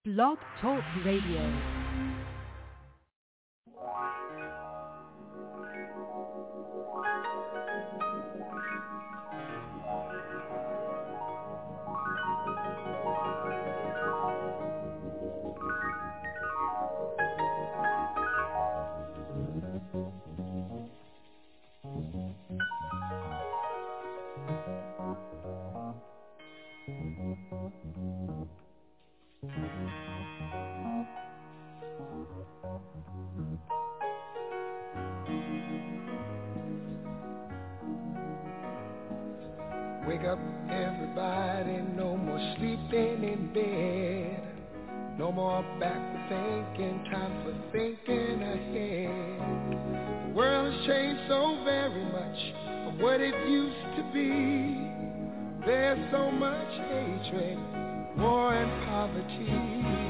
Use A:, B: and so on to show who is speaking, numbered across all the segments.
A: Blog Talk Radio.
B: Wake up, everybody, no more sleeping in bed. No more backward thinking, time for thinking ahead. The world has changed so very much from what it used to be. There's so much hatred, war and poverty.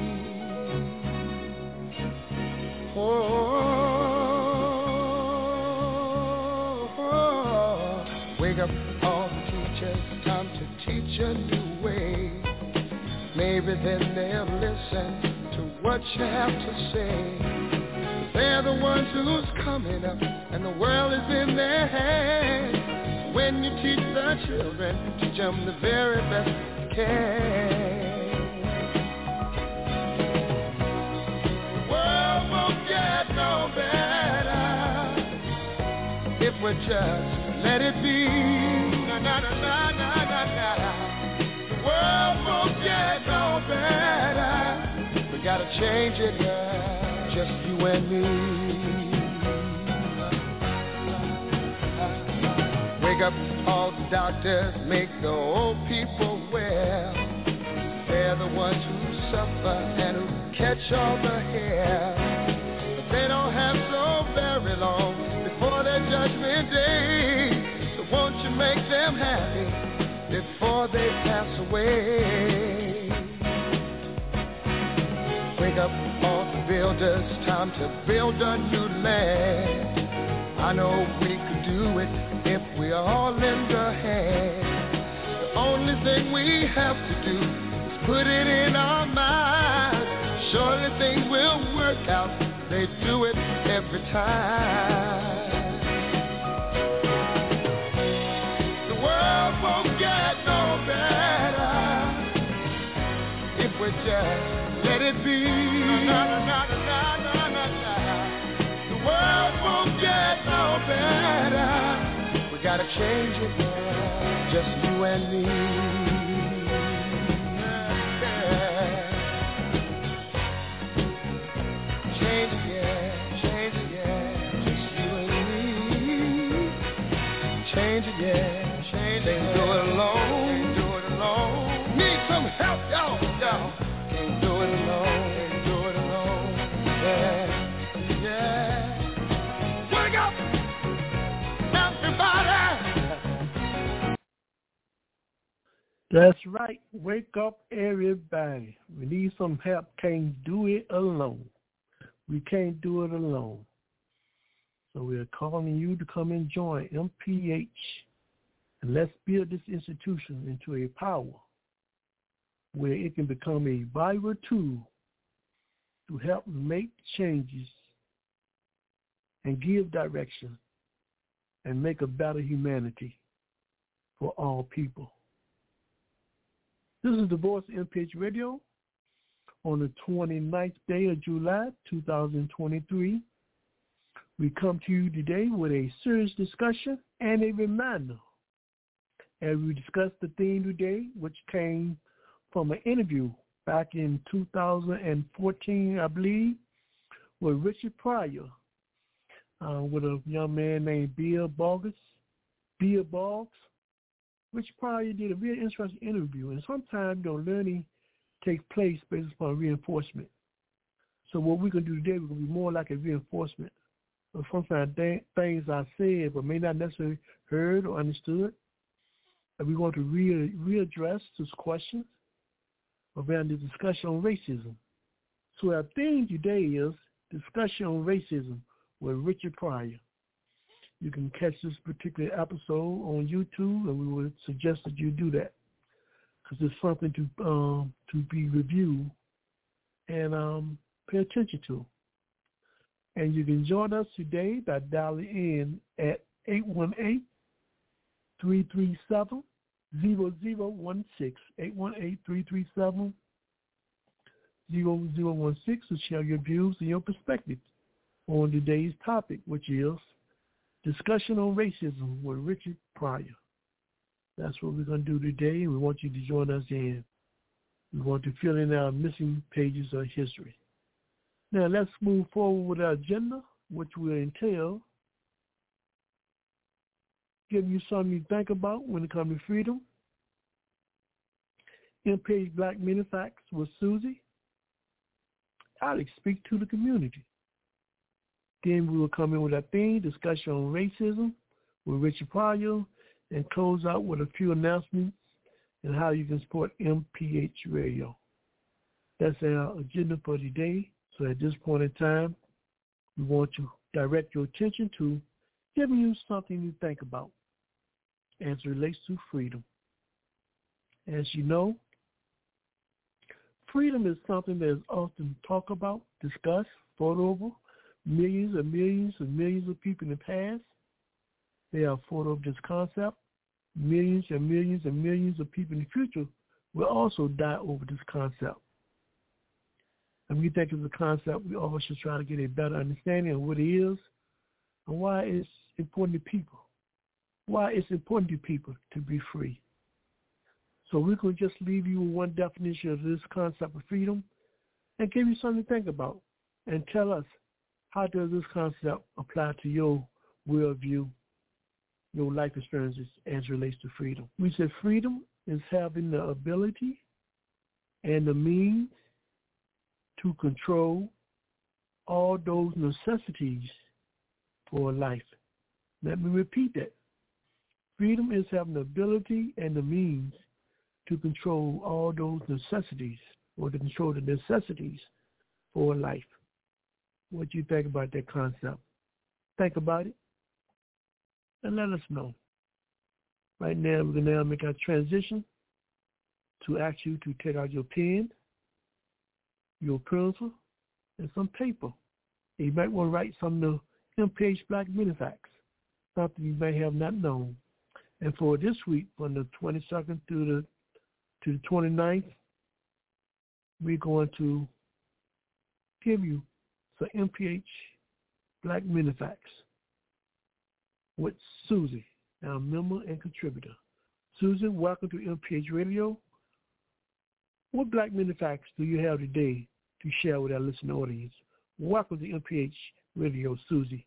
B: Wake up, all the teachers, time to teach a new way. Maybe then they'll listen to what you have to say. They're the ones who's coming up, and the world is in their hands. When you teach the children, teach them the very best you can. The world won't get no better if we just let it be. Na na na na na na na. The world won't get no better. We gotta change it, yeah. Just you and me. Wake up, all the doctors, make the old people well. They're the ones who suffer and who catch all the hair. But they don't have so very long before their judgment day. So won't you make them happy before they pass away? Wake up, all the builders, time to build a new land. I know we could do it if we all lend a hand. The only thing we have to do is put it in our minds. Surely things will work out. They do it every time. The world won't get no better if we just let it be. Na, na, na, na, na, na, na. The world won't get no better. We gotta change it, yeah. Just you and me. Change it, yeah. Change it, yeah. Just you and me. Change it, yeah. Change it. Can't do it alone. Can't do it alone. Need some help, y'all. Can't do it alone. Can't do it alone. Yeah. Yeah. Wake up, everybody.
C: That's right. Wake up, everybody. We need some help. Can't do it alone. We can't do it alone. So we're calling you to come and join MPH. And let's build this institution into a power where it can become a vital tool to help make changes and give direction and make a better humanity for all people. This is the Voice of MPH Radio on the 29th day of July, 2023. We come to you today with a serious discussion and a reminder as we discuss the theme today, which came from an interview back in 2014, I believe, with Richard Pryor, with a young man named Bill Boggs. Richard Pryor did a really interesting interview, and sometimes learning takes place based upon reinforcement. So what we're going to do today, we're going to be more like a reinforcement of sometimes things I said but may not necessarily heard or understood. And we want to readdress those questions around the discussion on racism. So our theme today is discussion on racism with Richard Pryor. You can catch this particular episode on YouTube, and we would suggest that you do that because it's something to be reviewed and pay attention to. And you can join us today by dialing in at 818-337-0016, 818-337-0016 to share your views and your perspectives on today's topic, which is discussion on racism with Richard Pryor. That's what we're going to do today, and we want you to join us in. We want to fill in our missing pages of history. Now, let's move forward with our agenda, which will entail giving you something to think about when it comes to freedom, MPH Black Men Facts with Susie, Alex Speak to the Community. Then we will come in with our theme, discussion on racism with Richard Pryor, and close out with a few announcements and how you can support MPH Radio. That's our agenda for today. So at this point in time, we want to direct your attention to giving you something to think about as it relates to freedom. As you know, freedom is something that is often talked about, discussed, fought over. Millions and millions and millions of people in the past, they have fought over this concept. Millions and millions and millions of people in the future will also die over this concept. And we think it's a concept we all should try to get a better understanding of what it is and why it's important to people. Why it's important to people to be free. So we're going to just leave you with one definition of this concept of freedom and give you something to think about and tell us, how does this concept apply to your worldview, your life experiences as it relates to freedom? We said freedom is having the ability and the means to control all those necessities for life. Let me repeat that. Freedom is having the ability and the means to control all those necessities or to control the necessities for life. What you think about that concept? Think about it and let us know. Right now, we're going to now make our transition to ask you to take out your pen, your pencil, and some paper. And you might want to write some of the MPH Black Men Facts, something you may have not known. And for this week, from the 22nd to the 29th, we're going to give you some MPH Black Men Facts with Susie, our member and contributor. Susie, welcome to MPH Radio. What Black Men Facts do you have today to share with our listening audience? Welcome to MPH Radio, Susie.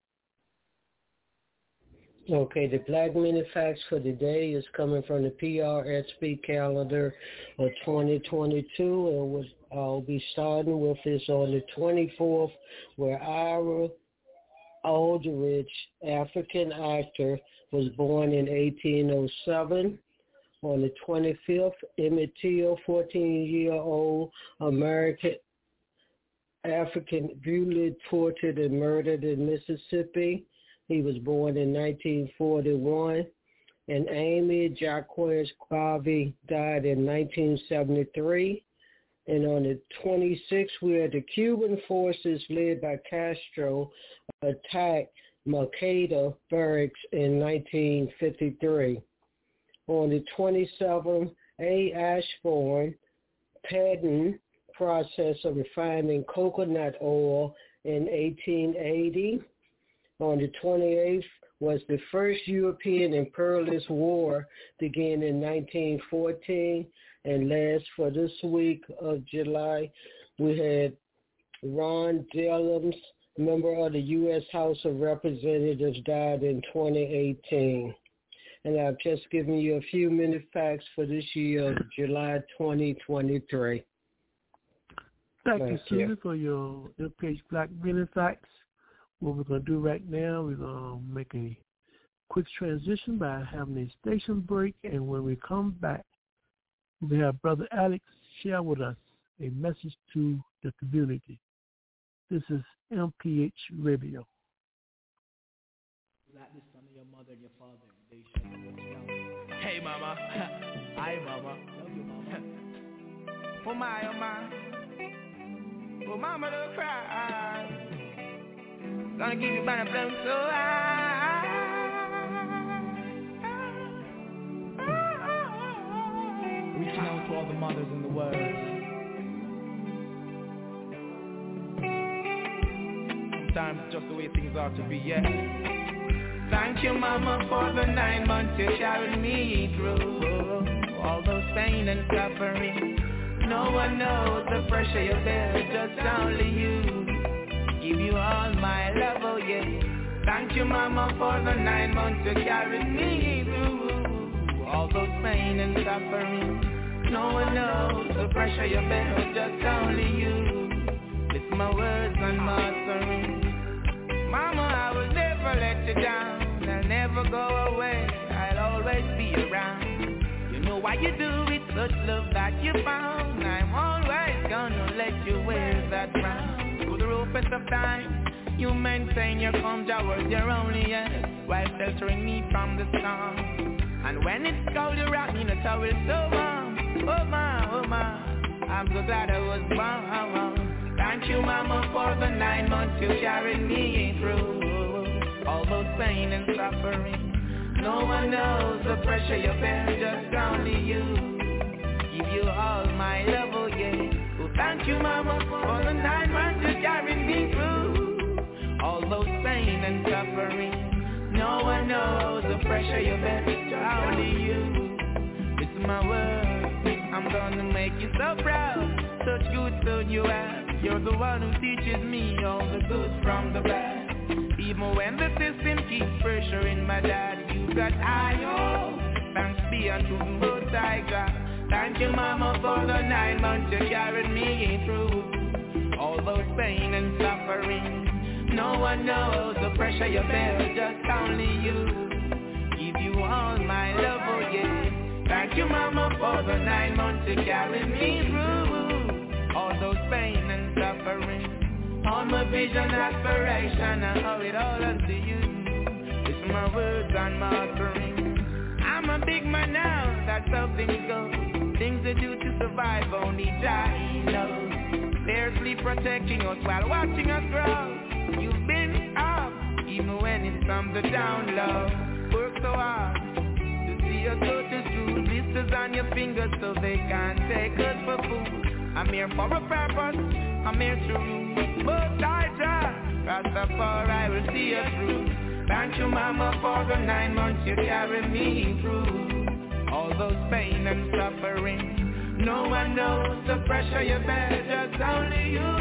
D: Okay, the Black Men Facts for today is coming from the PRSP calendar of 2022, and what I'll be starting with is on the 24th, where Ira Aldridge, African actor, was born in 1807. On the 25th, Emmett Till, 14-year-old American African, brutally tortured and murdered in Mississippi. He was born in 1941. And Amy Jacquez Garvey died in 1973. And on the 26th, where the Cuban forces led by Castro attacked Moncada Barracks in 1953. On the 27th, A. Ashburn, patent process of refining coconut oil in 1880. On the 28th was the first European imperialist war, began in 1914. And last for this week of July, we had Ron Dellums, member of the U.S. House of Representatives, died in 2018. And I've just given you a few minute facts for this year, July 2023.
C: Thank you, Susan, for your MPH Black Men Facts. What we're going to do right now, we're going to make a quick transition by having a station break. And when we come back, we have Brother Alex share with us a message to the community. This is MPH Radio.
E: Like the son of your mother and your father, they shall not. Hey, mama. Hi, mama. Love you, mama. For my, oh my.
F: Oh, mama, don't cry. Gonna keep you by the flame so high.
E: Reaching out to all the mothers in the world.
F: Sometimes it's just the way things are to be, yeah. Thank you, mama, for the 9 months you carried me through. All those pain and suffering. No one knows the pressure you bear, just only you. Give you all my love, oh yeah. Thank you, mama, for the 9 months you carried me through. All those pain and suffering. No one knows the pressure you bear, just only you. With my words and my offering. Mama, I will never let you down. I'll never go away. I'll always be around. You know why you do it, such love that you found. I'm always gonna let you wear that crown. Through the roughest of time, you maintain your calm towards your only yes, while sheltering me from the storm. And when it's cold, you wrap me in a towel so warm. Oh my, I'm so glad I was born. Thank you, mama, for the 9 months you carried me through. All those pain and suffering. No one knows the pressure you bear, just only you. Give you all my love, oh yeah. Oh, thank you, mama, for the 9 months you carried me through. All those pain and suffering. No one knows the pressure you bear, just only you. It's my word, I'm gonna make you so proud. Such good son you have. You're the one who teaches me all the good from the bad. Even when the system keeps pressuring my dad, you got I.O. Thanks be unto the Most High God. Thank you, mama, for the 9 months you carried me through. All those pain and suffering. No one knows the pressure you bear, just only you. Give you all my love, oh yeah. Thank you, mama, for the 9 months you carried me through. All those pain and suffering. All my vision, aspiration, I owe it all unto you. It's my words and my offering. I'm a big man now, that's how things go. Things they do to survive, only Jah knows. Fiercely protecting us while watching us grow. You've been up, even when it's from the down low. Work so hard to see us go to school. Blisters on your fingers so they can't take us for food. I'm here for a purpose, I'm here to rule. But I try, Rastafari will see you through. Thank you, mama, for the 9 months you carried me through. All those pain and suffering. No one knows the pressure you bear, just only you.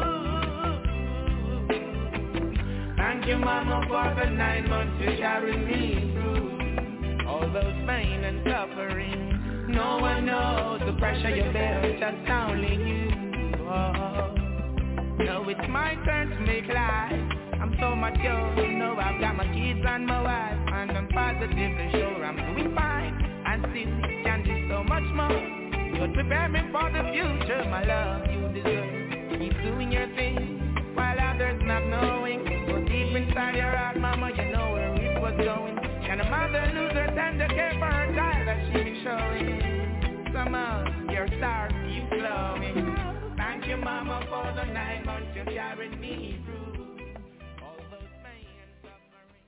F: Thank you, mama, for the 9 months you carried me through. All those pain and suffering. No one knows the pressure you bear, just only you. Oh. Now it's my turn to make life. I'm so mature, you know I've got my kids and my wife. And I'm positively sure I'm doing fine. And still can do so much more. You'll prepare me for the future, my love, you deserve. Keep doing your thing, while others not knowing. Go deep inside your heart, mama, you know where it was going. Can a mother lose her tender care for her child that she been showing? Somehow, your stars keep glowing. Thank you, mama, for the 9 months you carried me through. All those pain and suffering.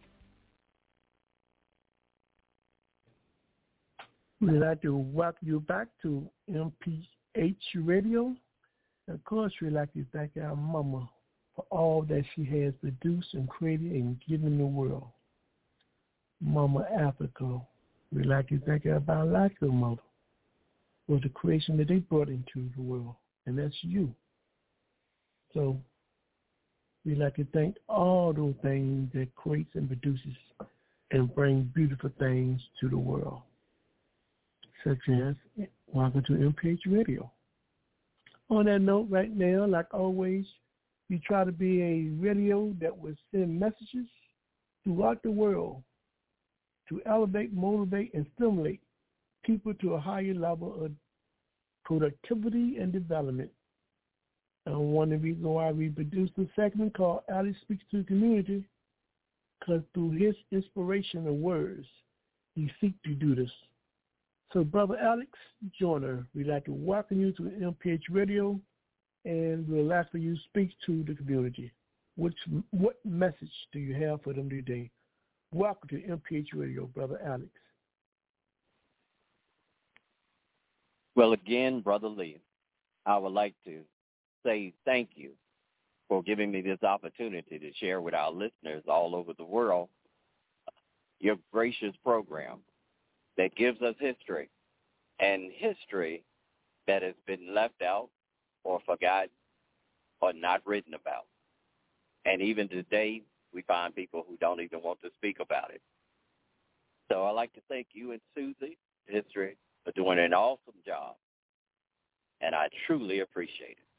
C: We'd like to welcome you back to MPH Radio. Of course, we'd like to thank our mama for all that she has produced and created and given the world. Mama Africa, we'd like to thank our biological mother for the creation that they brought into the world, and that's you. So we'd like to thank all those things that creates and produces and brings beautiful things to the world, such as welcome to MPH Radio. On that note, right now, like always, we try to be a radio that will send messages throughout the world to elevate, motivate, and stimulate people to a higher level of productivity and development. And one of the reasons why we produced a segment called Alex Speaks to the Community, because through his inspiration of words, he seeks to do this. So, Brother Alex Joyner, we'd like to welcome you to MPH Radio and we'll ask for you to speak to the community. What message do you have for them today? Welcome to MPH Radio, Brother Alex.
G: Well, again, Brother Lee, I would like to say thank you for giving me this opportunity to share with our listeners all over the world your gracious program that gives us history, and history that has been left out or forgotten or not written about. And even today, we find people who don't even want to speak about it. So I'd like to thank you and Susie, History, for doing an awesome job, and I truly appreciate it.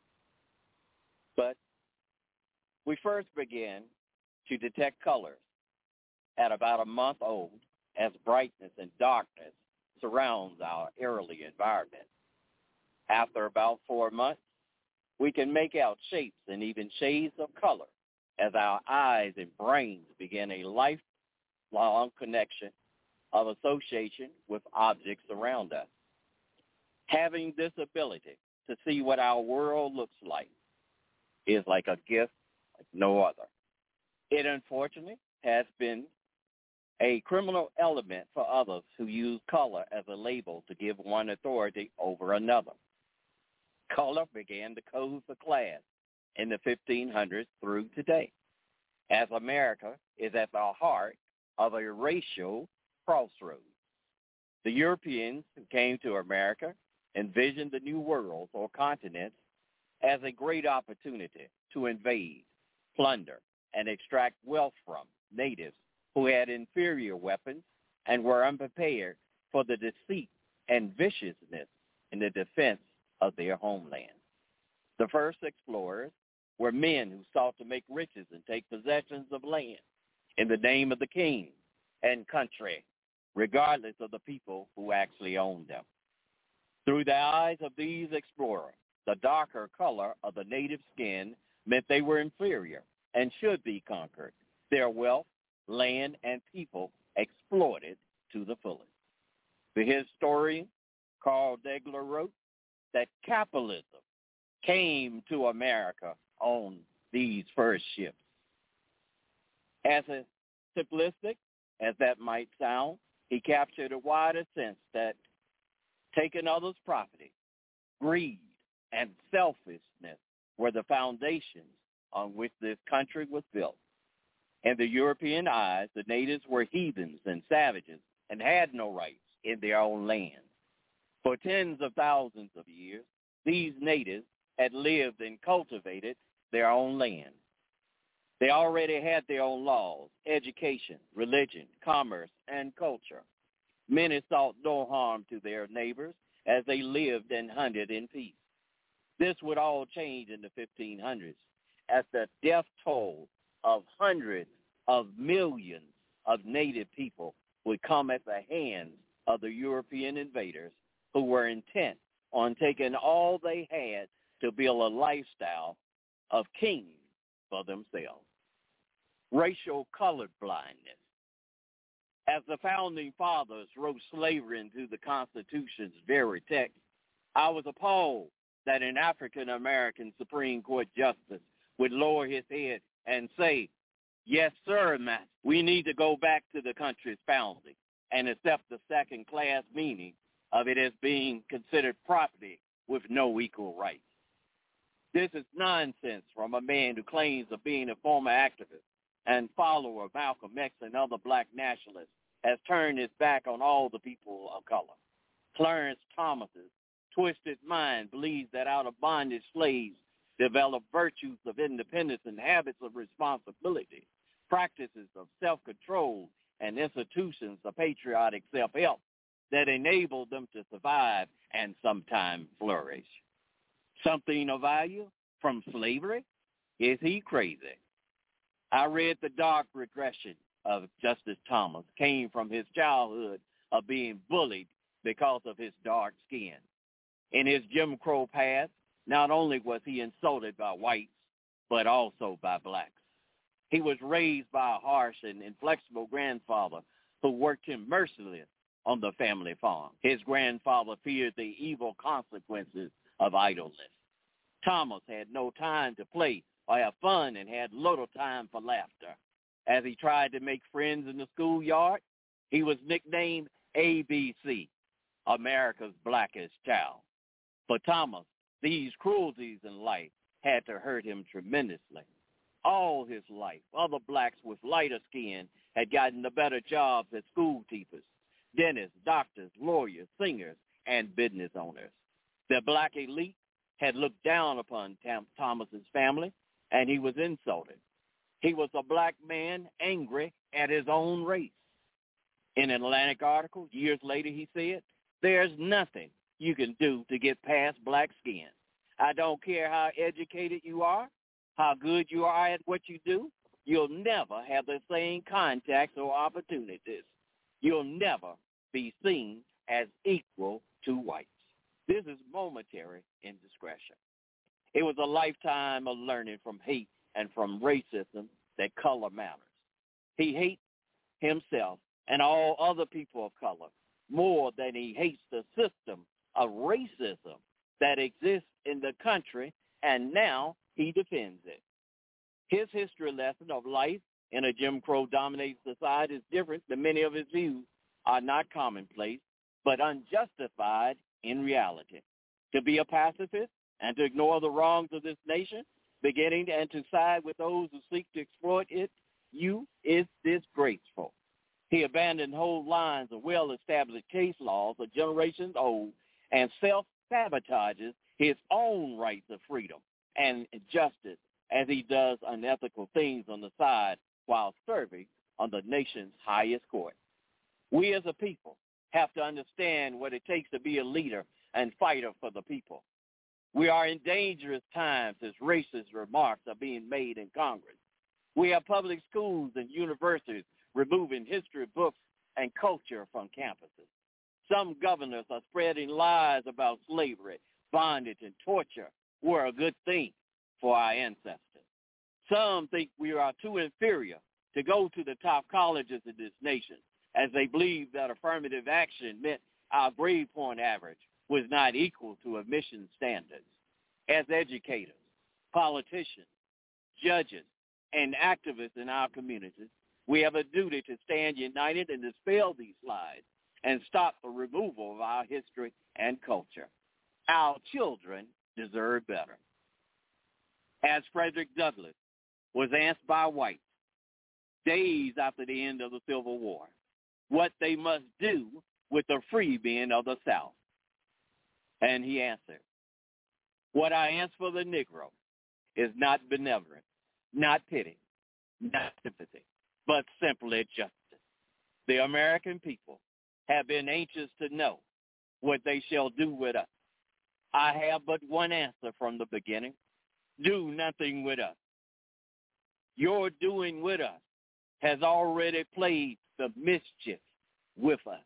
G: But we first began to detect colors at about a month old as brightness and darkness surrounds our early environment. After about 4 months, we can make out shapes and even shades of color as our eyes and brains begin a lifelong connection of association with objects around us. Having this ability to see what our world looks like is like a gift like no other. It unfortunately has been a criminal element for others who use color as a label to give one authority over another. Color began to code the class in the 1500s through today, as America is at the heart of a racial crossroads. The Europeans who came to America envisioned the new worlds or continents as a great opportunity to invade, plunder, and extract wealth from natives who had inferior weapons and were unprepared for the deceit and viciousness in the defense of their homeland. The first explorers were men who sought to make riches and take possessions of land in the name of the king and country, regardless of the people who actually owned them. Through the eyes of these explorers, the darker color of the native skin meant they were inferior and should be conquered, their wealth, land, and people exploited to the fullest. The historian Carl Degler wrote that capitalism came to America on these first ships. As simplistic as that might sound, he captured a wider sense that taking others' property, greed, and selfishness were the foundations on which this country was built. In the European eyes, the natives were heathens and savages and had no rights in their own land. For tens of thousands of years, these natives had lived and cultivated their own land. They already had their own laws, education, religion, commerce, and culture. Many sought no harm to their neighbors as they lived and hunted in peace. This would all change in the 1500s as the death toll of hundreds of millions of native people would come at the hands of the European invaders who were intent on taking all they had to build a lifestyle of kings for themselves. Racial colorblindness. As the founding fathers wrote slavery into the Constitution's very text, I was appalled that an African-American Supreme Court justice would lower his head and say, "Yes, sir, master, we need to go back to the country's founding and accept the second-class meaning of it as being considered property with no equal rights." This is nonsense from a man who claims of being a former activist and follower of Malcolm X and other black nationalists, has turned his back on all the people of color. Clarence Thomas's twisted mind believes that out of bondage slaves develop virtues of independence and habits of responsibility, practices of self-control, and institutions of patriotic self-help that enable them to survive and sometimes flourish. Something of value from slavery? Is he crazy? I read the dark regression of Justice Thomas came from his childhood of being bullied because of his dark skin. In his Jim Crow past, not only was he insulted by whites, but also by blacks. He was raised by a harsh and inflexible grandfather who worked him mercilessly on the family farm. His grandfather feared the evil consequences of idleness. Thomas had no time to play or have fun and had little time for laughter. As he tried to make friends in the schoolyard, he was nicknamed ABC, America's blackest child. For Thomas, these cruelties in life had to hurt him tremendously. All his life, other blacks with lighter skin had gotten the better jobs as school teachers, dentists, doctors, lawyers, singers, and business owners. The black elite had looked down upon Thomas's family, and he was insulted. He was a black man angry at his own race. In an Atlantic article, years later, he said, "There's nothing you can do to get past black skin. I don't care how educated you are, how good you are at what you do, you'll never have the same contacts or opportunities. You'll never be seen as equal to whites." This is momentary indiscretion. It was a lifetime of learning from hate and from racism that color matters. He hates himself and all other people of color more than he hates the system of racism that exists in the country, and now he defends it. His history lesson of life in a Jim Crow-dominated society is different than many of his views are not commonplace, but unjustified in reality. To be a pacifist and to ignore the wrongs of this nation, beginning and to side with those who seek to exploit it, is disgraceful. He abandoned whole lines of well-established case laws of generations old and self-sabotages his own rights of freedom and justice as he does unethical things on the side while serving on the nation's highest court. We as a people have to understand what it takes to be a leader and fighter for the people. We are in dangerous times as racist remarks are being made in Congress. We have public schools and universities removing history books and culture from campuses. Some governors are spreading lies about slavery, bondage, and torture were a good thing for our ancestors. Some think we are too inferior to go to the top colleges in this nation, as they believe that affirmative action meant our grade point average was not equal to admission standards. As educators, politicians, judges, and activists in our communities, we have a duty to stand united and dispel these lies and stop the removal of our history and culture. Our children deserve better. As Frederick Douglass was asked by whites days after the end of the Civil War what they must do with the freemen of the South, and he answered, "What I answer for the Negro is not benevolence, not pity, not sympathy, but simply justice. The American people have been anxious to know what they shall do with us. I have but one answer from the beginning: do nothing with us. Your doing with us has already played the mischief with us.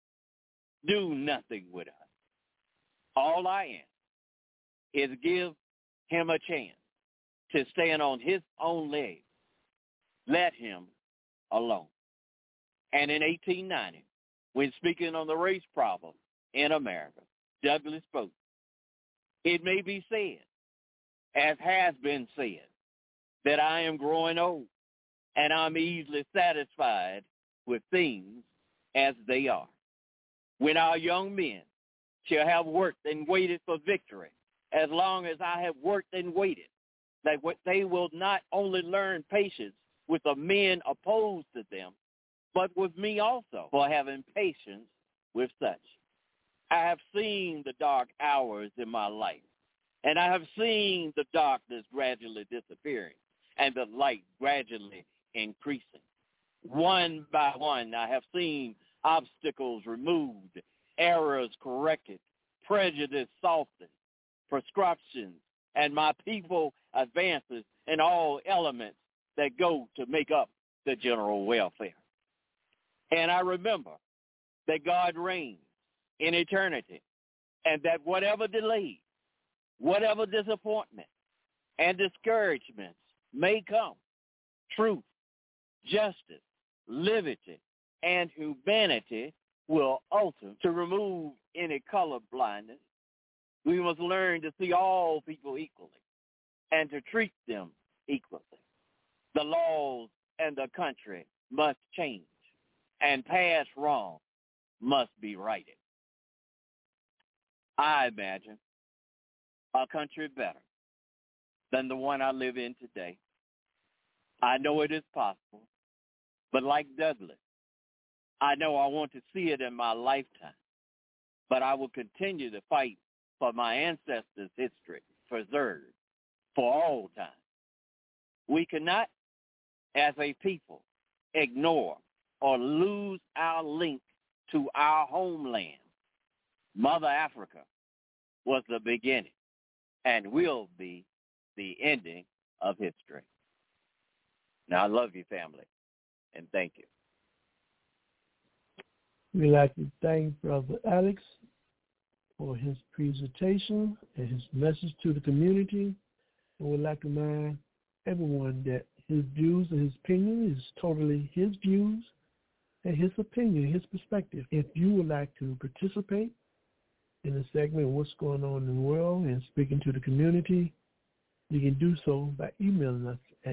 G: Do nothing with us. All I ask is give him a chance to stand on his own legs. Let him alone." And in 1890, when speaking on the race problem in America, Douglass spoke, "It may be said, as has been said, that I am growing old, and I'm easily satisfied with things as they are. When our young men shall have worked and waited for victory, as long as I have worked and waited, that they will not only learn patience with the men opposed to them, but with me also for having patience with such. I have seen the dark hours in my life, and I have seen the darkness gradually disappearing and the light gradually increasing. One by one, I have seen obstacles removed, errors corrected, prejudice softened, prescriptions, and my people advances in all elements that go to make up the general welfare. And I remember that God reigns in eternity, and that whatever delays, whatever disappointment and discouragements may come, truth, justice, liberty, and humanity will ultimately to remove any color blindness, We must learn to see all people equally and to treat them equally. The laws and the country must change, and past wrong must be righted. I imagine a country better than the one I live in today. I know it is possible, but like Douglas, I know I want to see it in my lifetime, but I will continue to fight for my ancestors' history preserved for all time. We cannot, as a people, ignore or lose our link to our homeland. Mother Africa was the beginning and will be the ending of history. Now, I love you, family, and thank you.
C: We'd like to thank Brother Alex for his presentation and his message to the community. And we'd like to remind everyone that his views and his opinion is totally his views and his opinion, his perspective. If you would like to participate in the segment of what's going on in the world and speaking to the community, you can do so by emailing us at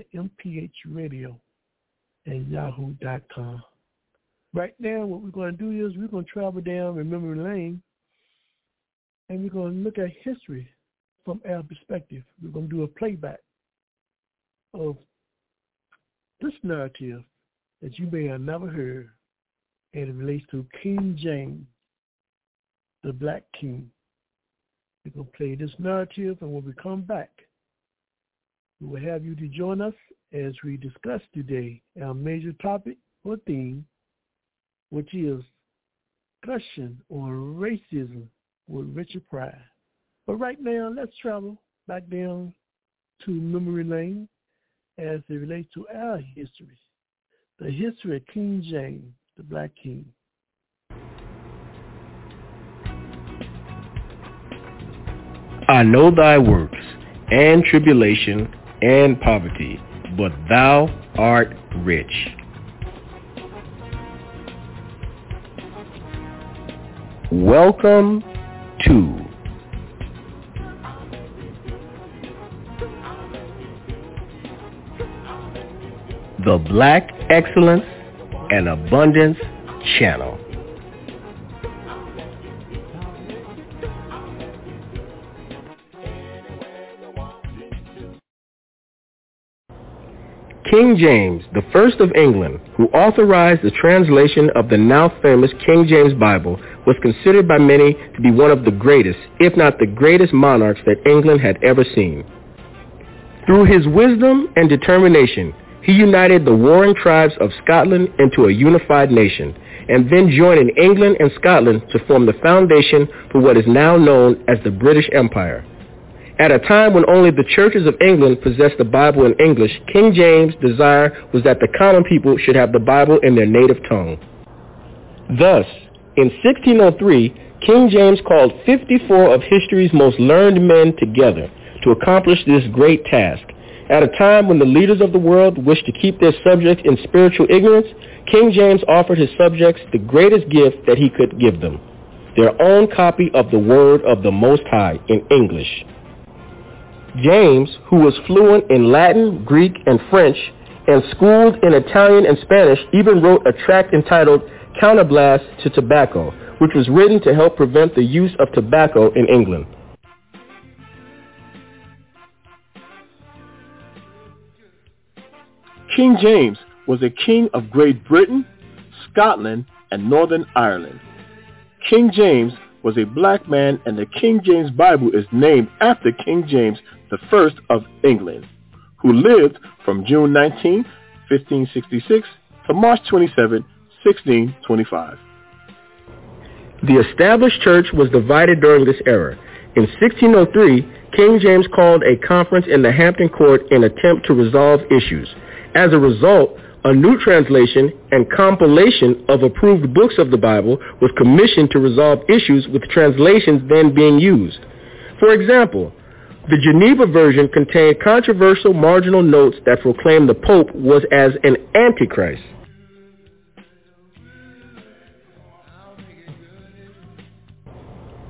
C: mphradio@yahoo.com. Right now, what we're going to do is we're going to travel down memory lane, and we're going to look at history from our perspective. We're going to do a playback of this narrative that you may have never heard, and it relates to King James, the Black King. We're going to play this narrative, and when we come back, we will have you to join us as we discuss today our major topic or theme, which is discussion on racism with Richard Pryor. But right now, let's travel back down to memory lane as it relates to our history, the history of King James, the Black King.
H: I know thy works, and tribulation, and poverty, but thou art rich. Welcome to the Black Excellence and Abundance Channel. King James, the first of England, who authorized the translation of the now famous King James Bible, was considered by many to be one of the greatest, if not the greatest monarchs that England had ever seen. Through his wisdom and determination, he united the warring tribes of Scotland into a unified nation, and then joining England and Scotland to form the foundation for what is now known as the British Empire. At a time when only the churches of England possessed the Bible in English, King James' desire was that the common people should have the Bible in their native tongue. Thus, in 1603, King James called 54 of history's most learned men together to accomplish this great task. At a time when the leaders of the world wished to keep their subjects in spiritual ignorance, King James offered his subjects the greatest gift that he could give them, their own copy of the Word of the Most High in English. James, who was fluent in Latin, Greek, and French, and schooled in Italian and Spanish, even wrote a tract entitled Counterblast to Tobacco, which was written to help prevent the use of tobacco in England.
I: King James was a king of Great Britain, Scotland, and Northern Ireland. King James was a black man, and the King James Bible is named after King James the First of England, who lived from June 19, 1566 to March 27, 1625.
H: The established church was divided during this era. In 1603, King James called a conference in the Hampton Court in an attempt to resolve issues. As a result, a new translation and compilation of approved books of the Bible was commissioned to resolve issues with translations then being used. For example, the Geneva version contained controversial marginal notes that proclaimed the Pope was as an antichrist.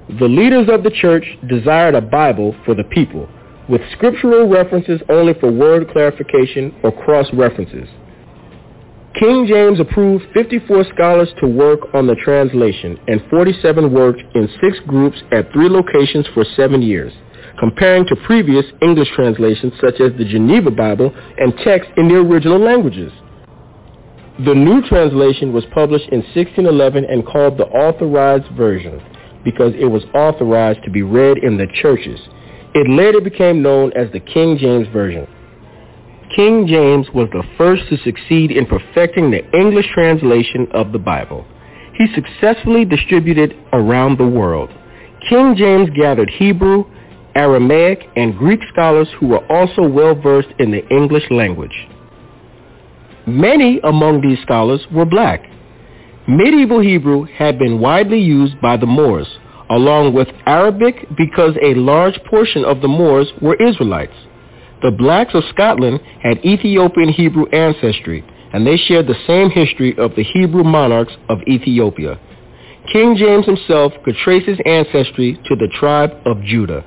H: The leaders of the church desired a Bible for the people, with scriptural references only for word clarification or cross-references. King James approved 54 scholars to work on the translation, and 47 worked in 6 groups at 3 locations for 7 years, comparing to previous English translations such as the Geneva Bible and text in the original languages. The new translation was published in 1611 and called the Authorized Version because it was authorized to be read in the churches. It later became known as the King James Version. King James was the first to succeed in perfecting the English translation of the Bible. He successfully distributed around the world. King James gathered Hebrew, Aramaic, and Greek scholars who were also well-versed in the English language. Many among these scholars were black. Medieval Hebrew had been widely used by the Moors, along with Arabic because a large portion of the Moors were Israelites. The blacks of Scotland had Ethiopian Hebrew ancestry, and they shared the same history of the Hebrew monarchs of Ethiopia. King James himself could trace his ancestry to the tribe of Judah.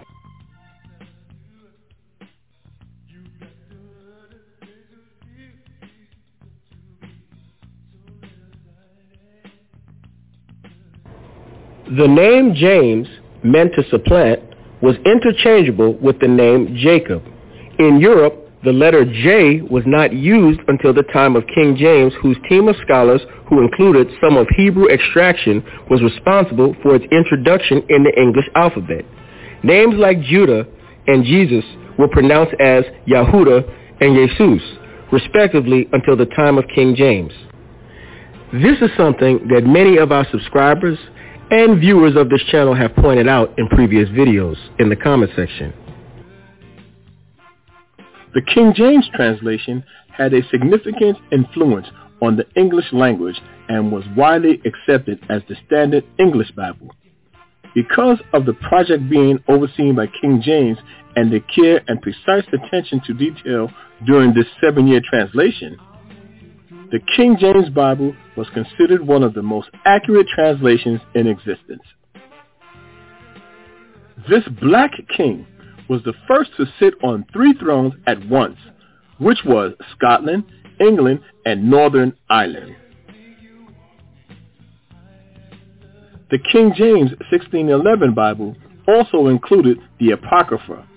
H: The name James, meant to supplant, was interchangeable with the name Jacob. In Europe, the letter J was not used until the time of King James, whose team of scholars, who included some of Hebrew extraction, was responsible for its introduction in the English alphabet. Names like Judah and Jesus were pronounced as Yahudah and Jesus, respectively, until the time of King James. This is something that many of our subscribers and viewers of this channel have pointed out in previous videos in the comment section.
I: The King James translation had a significant influence on the English language and was widely accepted as the standard English Bible. Because of the project being overseen by King James and the care and precise attention to detail during this 7-year translation, the King James Bible was considered one of the most accurate translations in existence. This black king was the first to sit on 3 thrones at once, which was Scotland, England, and Northern Ireland. The King James 1611 Bible also included the Apocrypha.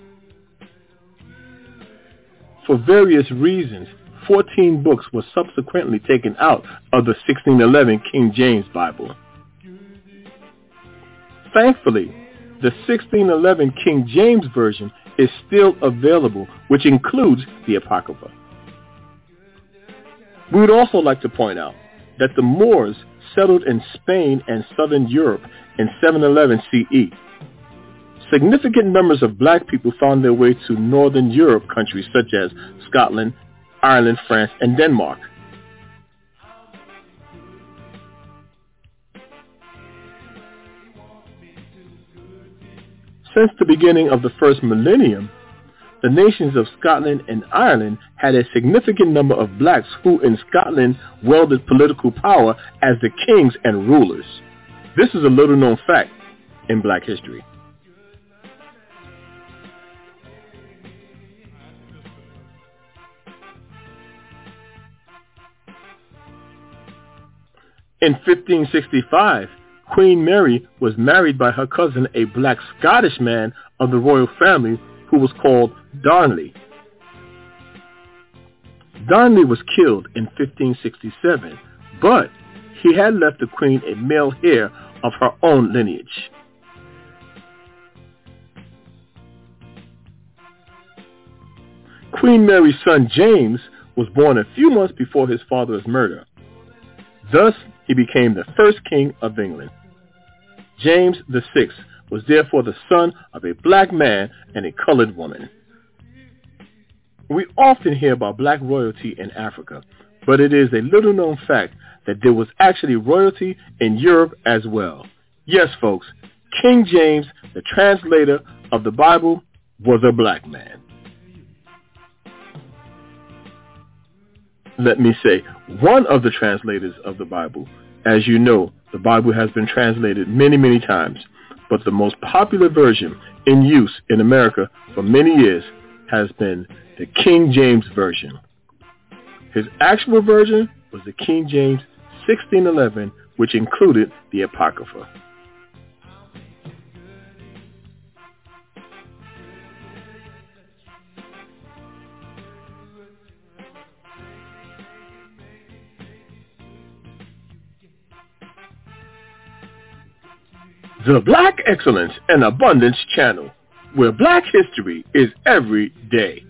I: For various reasons, 14 books were subsequently taken out of the 1611 King James Bible. Thankfully, the 1611 King James Version is still available, which includes the Apocrypha. We would also like to point out that the Moors settled in Spain and southern Europe in 711 CE. Significant numbers of black people found their way to northern Europe countries such as Scotland, Ireland, France, and Denmark. Since the beginning of the first millennium, the nations of Scotland and Ireland had a significant number of blacks who in Scotland wielded political power as the kings and rulers. This is a little known fact in black history. In 1565, Queen Mary was married by her cousin, a black Scottish man of the royal family who was called Darnley. Darnley was killed in 1567, but he had left the queen a male heir of her own lineage. Queen Mary's son James was born a few months before his father's murder. Thus, he became the first king of England. James VI was therefore the son of a black man and a colored woman. We often hear about black royalty in Africa, but it is a little known fact that there was actually royalty in Europe as well. Yes, folks, King James, the translator of the Bible, was a black man. Let me say, one of the translators of the Bible. As you know, the Bible has been translated many, many times, but the most popular version in use in America for many years has been the King James Version. His actual version was the King James 1611, which included the Apocrypha. The Black Excellence and Abundance Channel, where Black history is every day.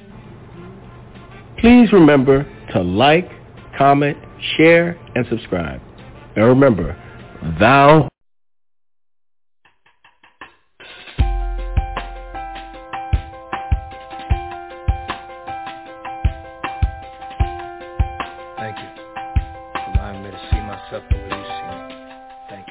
H: Please remember to like, comment, share, and subscribe. And remember, thou
J: Thank you for allowing me to see myself the way you see me. Thank you.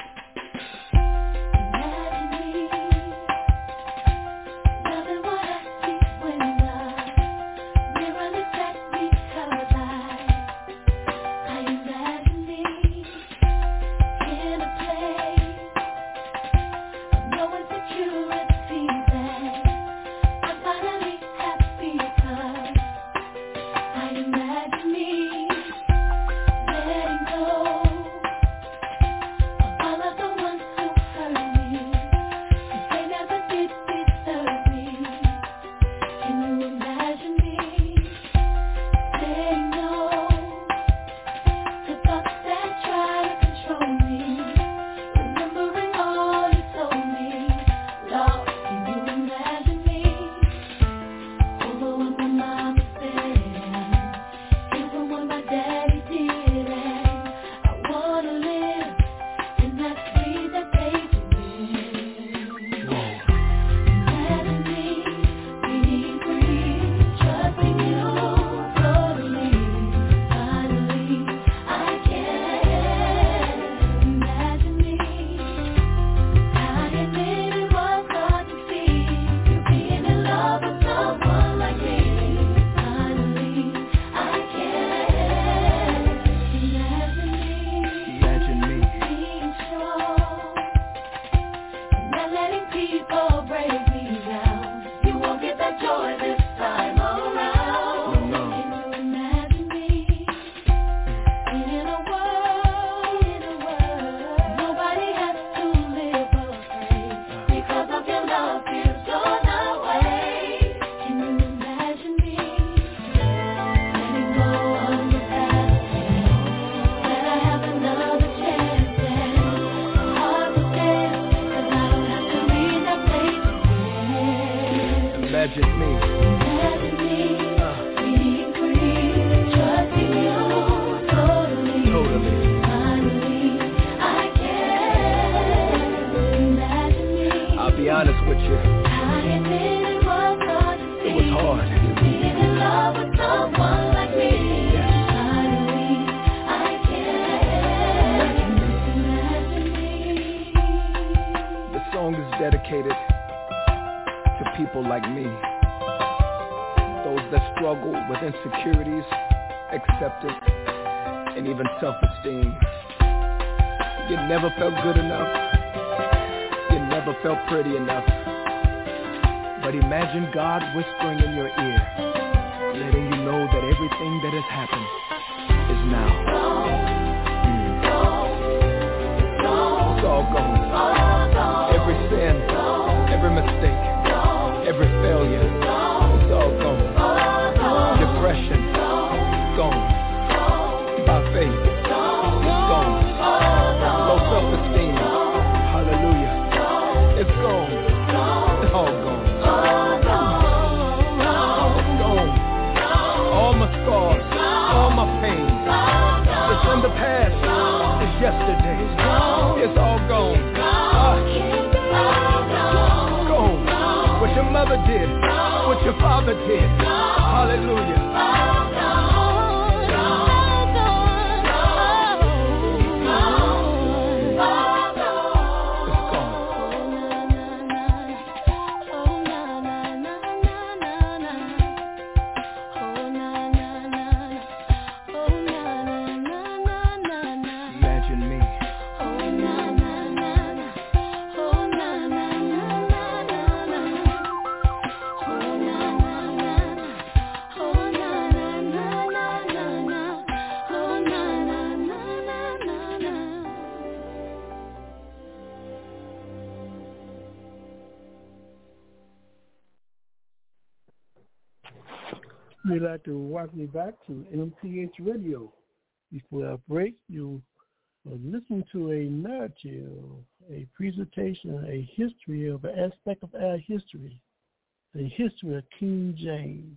C: We'd like to welcome you back to MPH Radio. Before our break, you listen to a narrative, a presentation, a history of an aspect of our history, the history of King James,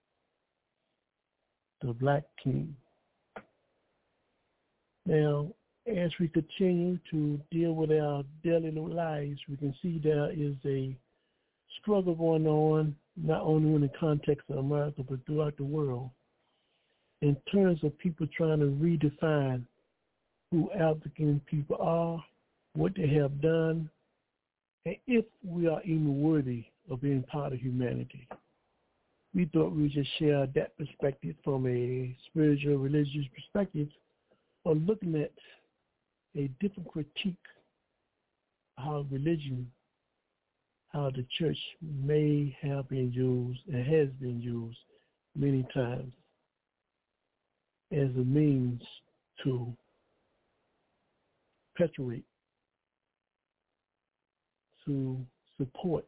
C: the Black King. Now, as we continue to deal with our daily lives, we can see there is a struggle going on, not only in the context of America, but throughout the world, in terms of people trying to redefine who African people are, what they have done, and if we are even worthy of being part of humanity. We thought we would just share that perspective from a spiritual, religious perspective, or looking at a different critique of how religion, how the church may have been used and has been used many times as a means to perpetuate, to support,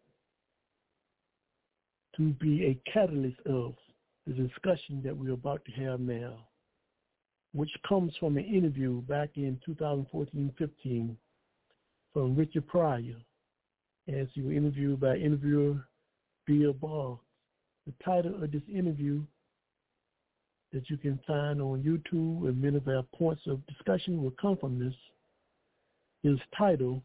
C: to be a catalyst of the discussion that we're about to have now, which comes from an interview back in 2014-15 from Richard Pryor, as he was interviewed by interviewer Bill Boggs. The title of this interview that you can find on YouTube, and many of our points of discussion will come from this, is titled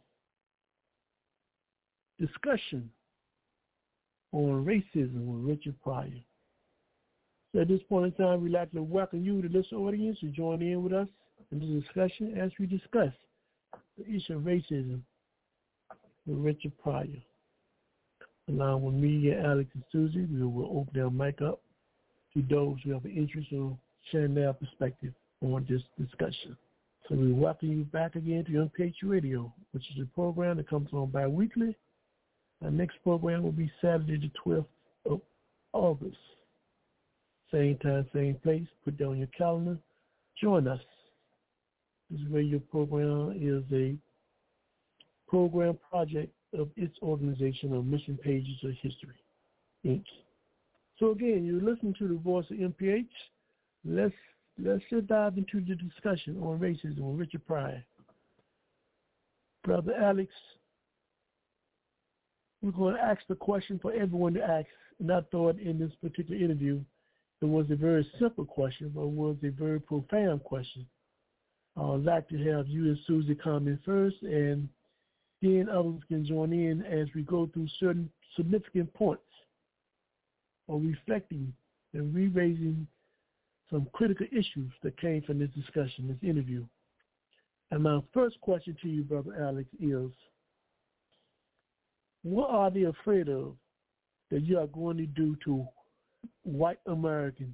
C: Discussion on Racism with Richard Pryor. So at this point in time, we'd like to welcome you to this audience to join in with us in the discussion as we discuss the issue of racism with Richard Pryor. Along with me and Alex and Susie, we will open our mic up to those who have an interest in sharing their perspective on this discussion. So we welcome you back again to MPH Radio, which is a program that comes on bi-weekly. Our next program will be Saturday the 12th of August. Same time, same place. Put that on your calendar. Join us. This radio program is a program project of its organization of Mission Pages of History, Inc. So again, you're listening to the voice of MPH. Let's just dive into the discussion on racism with Richard Pryor. Brother Alex, we're going to ask the question for everyone to ask, and I thought in this particular interview it was a very simple question, but it was a very profound question. I'd like to have you and Susie comment first, and then others can join in as we go through certain significant points or reflecting and re-raising some critical issues that came from this discussion, this interview. And my first question to you, Brother Alex, is what are they afraid of that you are going to do to white Americans?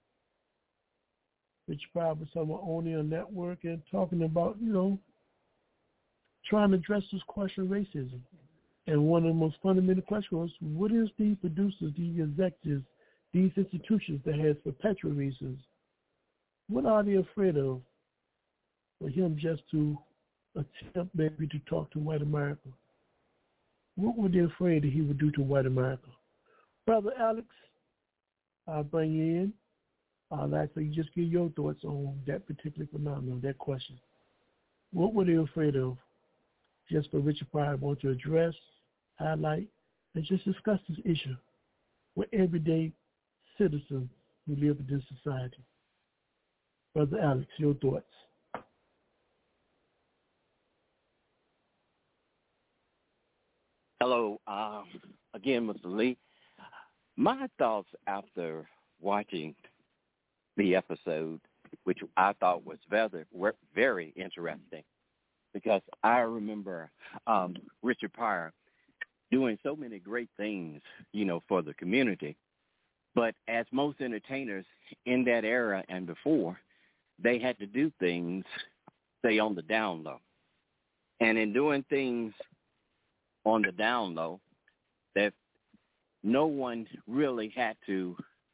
C: Which probably someone owning a network and talking about, trying to address this question of racism. And one of the most fundamental questions was, what is these producers, these executives, these institutions that has perpetual reasons, what are they afraid of for him just to attempt maybe to talk to white America? What were they afraid that he would do to white America? Brother Alex, I'll bring you in. I'd like for you just give your thoughts on that particular phenomenon, that question. What were they afraid of? Just for Richard Pryor want to address, highlight, and just discuss this issue with everyday citizens who live in this society. Brother Alex, your thoughts.
G: Hello, again, Mr. Lee. My thoughts after watching the episode, which I thought was very interesting, because I remember Richard Pryor doing so many great things, for the community. But as most entertainers in that era and before, they had to do things, say, on the down low. And in doing things on the down low, that no one really had to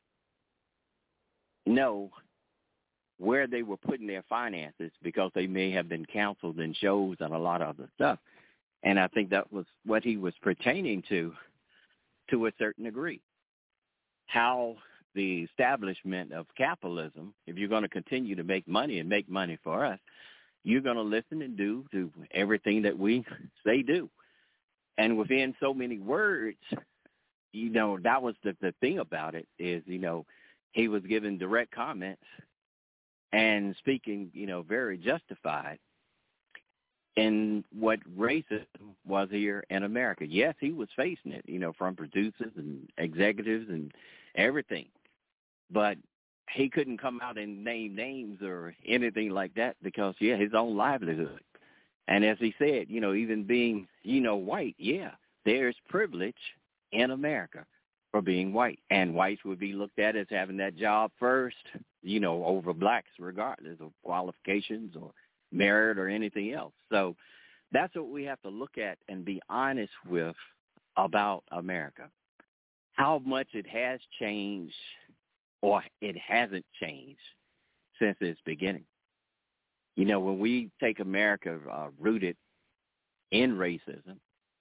G: know where they were putting their finances, because they may have been counseled in shows and a lot of other stuff. And I think that was what he was pertaining to a certain degree. How the establishment of capitalism, if you're going to continue to make money and make money for us, you're going to listen and do to everything that we say do. And within so many words, that was the thing about it is, he was giving direct comments and speaking, very justified in what racism was here in America. Yes, he was facing it, from producers and executives and everything. But he couldn't come out and name names or anything like that because, his own livelihood. And as he said, even being, white, there's privilege in America for being white. And whites would be looked at as having that job first, over blacks regardless of qualifications or merit or anything else. So that's what we have to look at and be honest with about America. How much it has changed or it hasn't changed since its beginning. When we take America rooted in racism,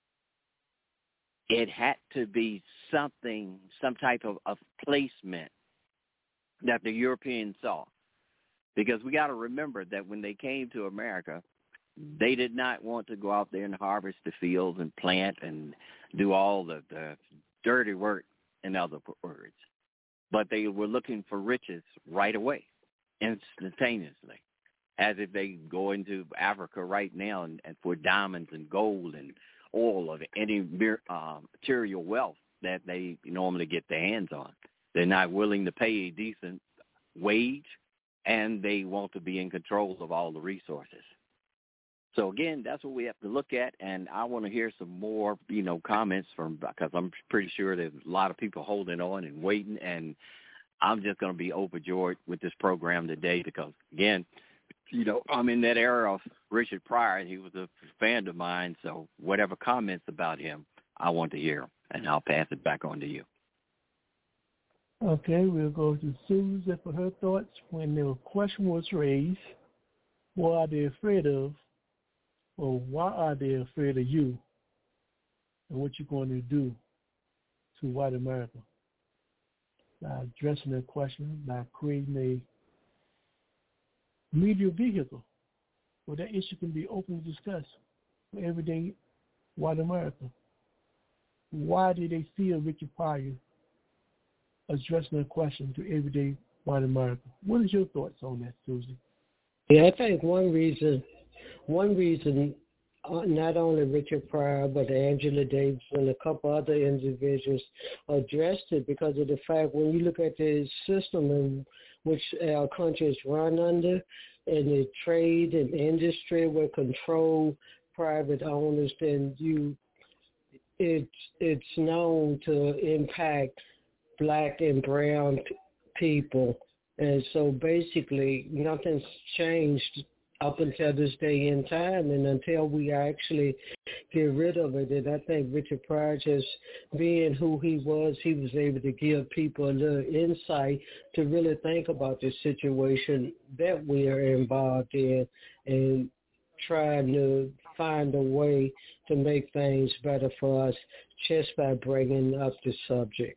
G: it had to be some type of placement that the Europeans saw. Because we got to remember that when they came to America, they did not want to go out there and harvest the fields and plant and do all the dirty work, in other words. But they were looking for riches right away, instantaneously, as if they go into Africa right now and for diamonds and gold and oil or any material wealth that they normally get their hands on. They're not willing to pay a decent wage, and they want to be in control of all the resources. So, again, that's what we have to look at, and I want to hear some more, comments because I'm pretty sure there's a lot of people holding on and waiting, and I'm just going to be overjoyed with this program today because, again, I'm in that era of Richard Pryor, and he was a fan of mine, so whatever comments about him, I want to hear, and I'll pass it back on to you.
C: Okay, we'll go to Susan for her thoughts when the question was raised. What are they afraid of? Or why are they afraid of you? And what you're going to do to white America? By addressing that question, by creating a media vehicle where that issue can be openly discussed for everyday white America. Why did they fear Richard Pryor addressing that question to everyday white America? What is your thoughts on that, Susie?
D: Yeah, I think one reason, not only Richard Pryor, but Angela Davis and a couple other individuals addressed it because of the fact when you look at the system in which our country is run under and the trade and industry will control private owners, then it's known to impact black and brown people. And so basically nothing's changed up until this day in time and until we actually get rid of it. And I think Richard Pryor, just being who he was able to give people a little insight to really think about the situation that we are involved in and trying to find a way to make things better for us just by bringing up the subject.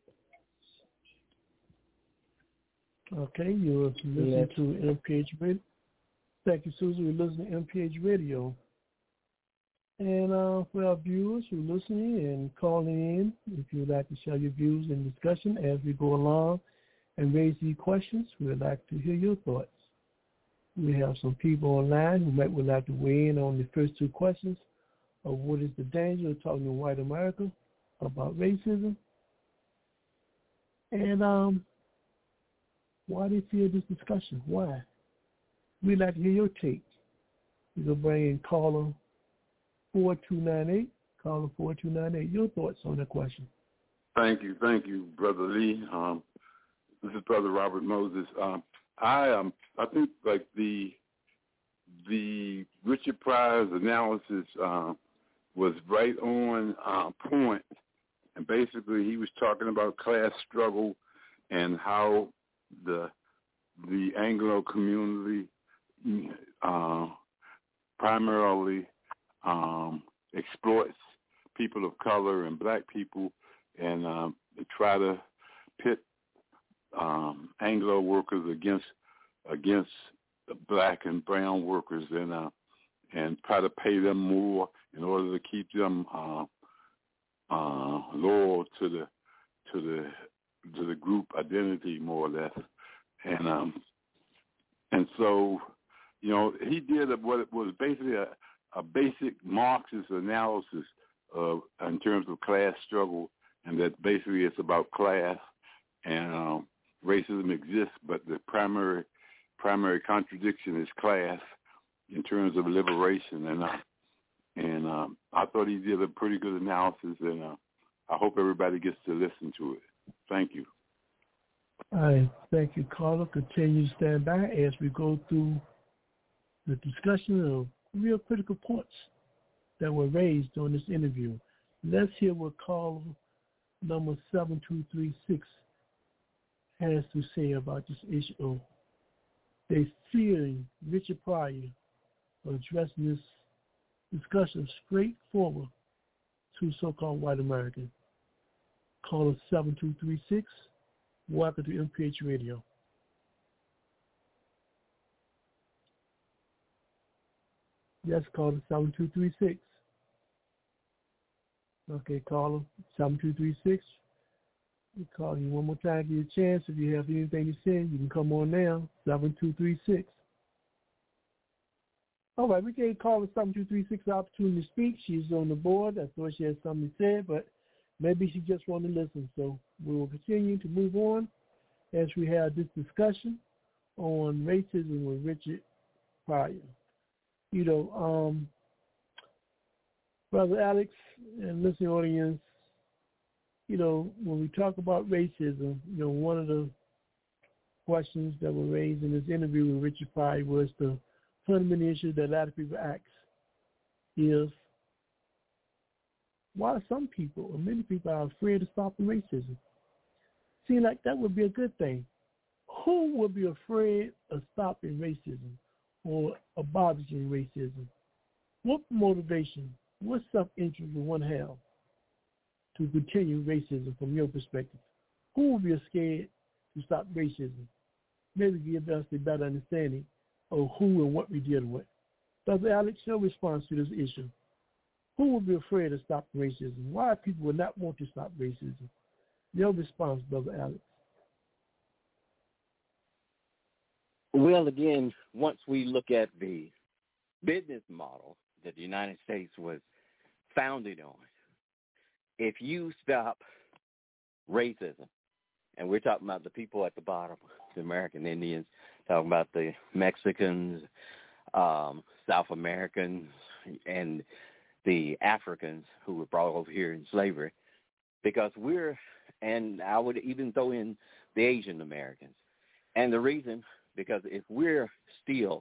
C: Okay, you're listening to MPH Radio. Thank you, Susan. We're listening to MPH Radio. And for our viewers who are listening and calling in, if you would like to share your views and discussion as we go along and raise these questions, we would like to hear your thoughts. We have some people online who would like to weigh in on the first two questions of what is the danger of talking to white America about racism, and why they fear this discussion. Why? We'd like to hear your take. We'll bring in caller 4298. Caller 4298. Your thoughts on the question.
K: Thank you, Brother Lee. This is Brother Robert Moses. I think like the Richard Pryor's analysis was right on point, and basically he was talking about class struggle and how the Anglo community primarily exploits people of color and black people, and they try to pit Anglo workers against the black and brown workers, and try to pay them more in order to keep them loyal to the group identity, more or less. And so, you know, he did what was basically a basic Marxist analysis in terms of class struggle, and that basically it's about class, and racism exists, but the primary contradiction is class in terms of liberation. And I thought he did a pretty good analysis, and I hope everybody gets to listen to it. Thank you.
C: All right. Thank you, Carla. Continue to stand by as we go through the discussion of real critical points that were raised during this interview. Let's hear what caller number 7236 has to say about this issue. They're fearing Richard Pryor for addressing this discussion straightforward to so-called white Americans. Caller 7236. Welcome to MPH Radio. Yes, caller 7236. Okay, caller 7236. We call you one more time, give you a chance. If you have anything to say, you can come on now. 7236. All right, we gave caller 7236 the opportunity to speak. She's on the board. I thought she had something to say, but maybe she just wanted to listen. So we will continue to move on as we have this discussion on racism with Richard Pryor. You know, Brother Alex and listening audience, you know, when we talk about racism, you know, one of the questions that were raised in this interview with Richard Pryor was the fundamental issue that a lot of people ask is, why some people, or many people, are afraid of stopping racism? Seems like that would be a good thing. Who would be afraid of stopping racism or abolishing racism? What motivation, what self-interest would one have to continue racism from your perspective? Who would be scared to stop racism? Maybe give us a better understanding of who and what we're dealing with. Brother Alex, your response to this issue. Who would be afraid of stopping racism? Why people would not want to stop racism? Your response, Brother Alex.
G: Well, again, once we look at the business model that the United States was founded on, if you stop racism, and we're talking about the people at the bottom, the American Indians, talking about the Mexicans, South Americans, and the Africans who were brought over here in slavery, because and I would even throw in the Asian Americans. And the reason, because if we're still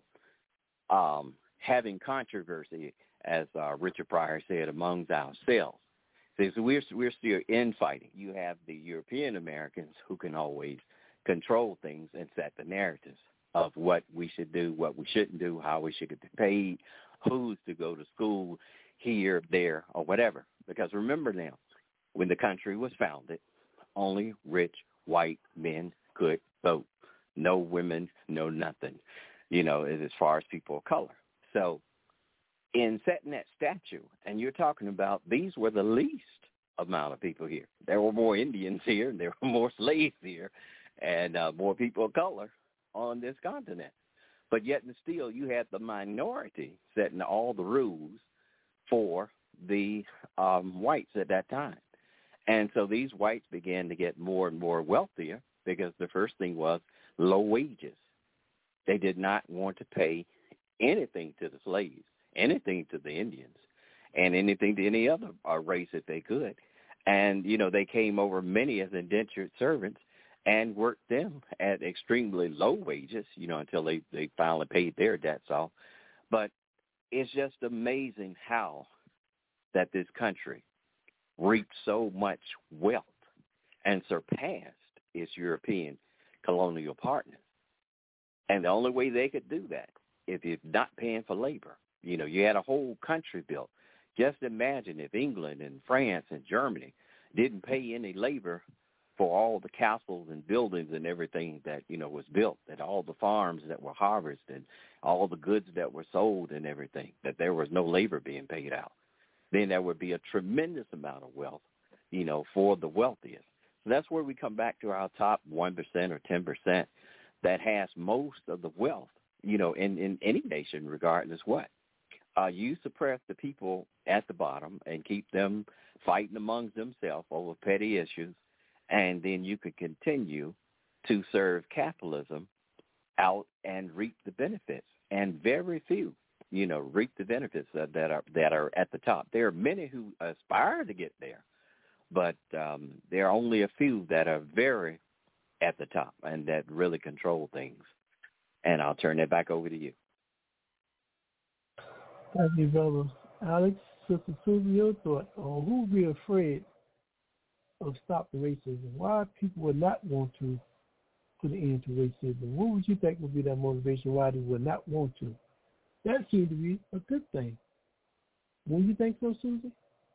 G: having controversy, as Richard Pryor said, amongst ourselves, so we're still infighting. You have the European Americans who can always control things and set the narratives of what we should do, what we shouldn't do, how we should get paid, who's to go to school, here, there, or whatever. Because remember now, when the country was founded, only rich white men could vote. No women, no nothing, you know, as far as people of color. So in setting that statute, and you're talking about these were the least amount of people here. There were more Indians here, and there were more slaves here, and more people of color on this continent. But yet and still, you had the minority setting all the rules for the whites at that time. And so these whites began to get more and more wealthier because the first thing was low wages. They did not want to pay anything to the slaves, anything to the Indians, and anything to any other race that they could. And, you know, they came over many as indentured servants and worked them at extremely low wages, you know, until they finally paid their debts off. But it's just amazing how that this country reaped so much wealth and surpassed its European colonial partners. And the only way they could do that is if not paying for labor. You know, you had a whole country built. Just imagine if England and France and Germany didn't pay any labor for all the castles and buildings and everything that, was built, that all the farms that were harvested, all the goods that were sold and everything, that there was no labor being paid out. Then there would be a tremendous amount of wealth, for the wealthiest. So that's where we come back to our top 1% or 10% that has most of the wealth, in any nation, regardless what. You suppress the people at the bottom and keep them fighting amongst themselves over petty issues, and then you could continue to serve capitalism out and reap the benefits. And very few, reap the benefits that are at the top. There are many who aspire to get there, but there are only a few that are very at the top and that really control things. And I'll turn it back over to you.
C: Thank you, brother Alex. Sister Susan, your thought on who would be afraid of stopping racism? Why people would not want to put an end to racism? What would you think would be that motivation why they would not want to? That seems to be a good thing. Wouldn't you think so, Susan?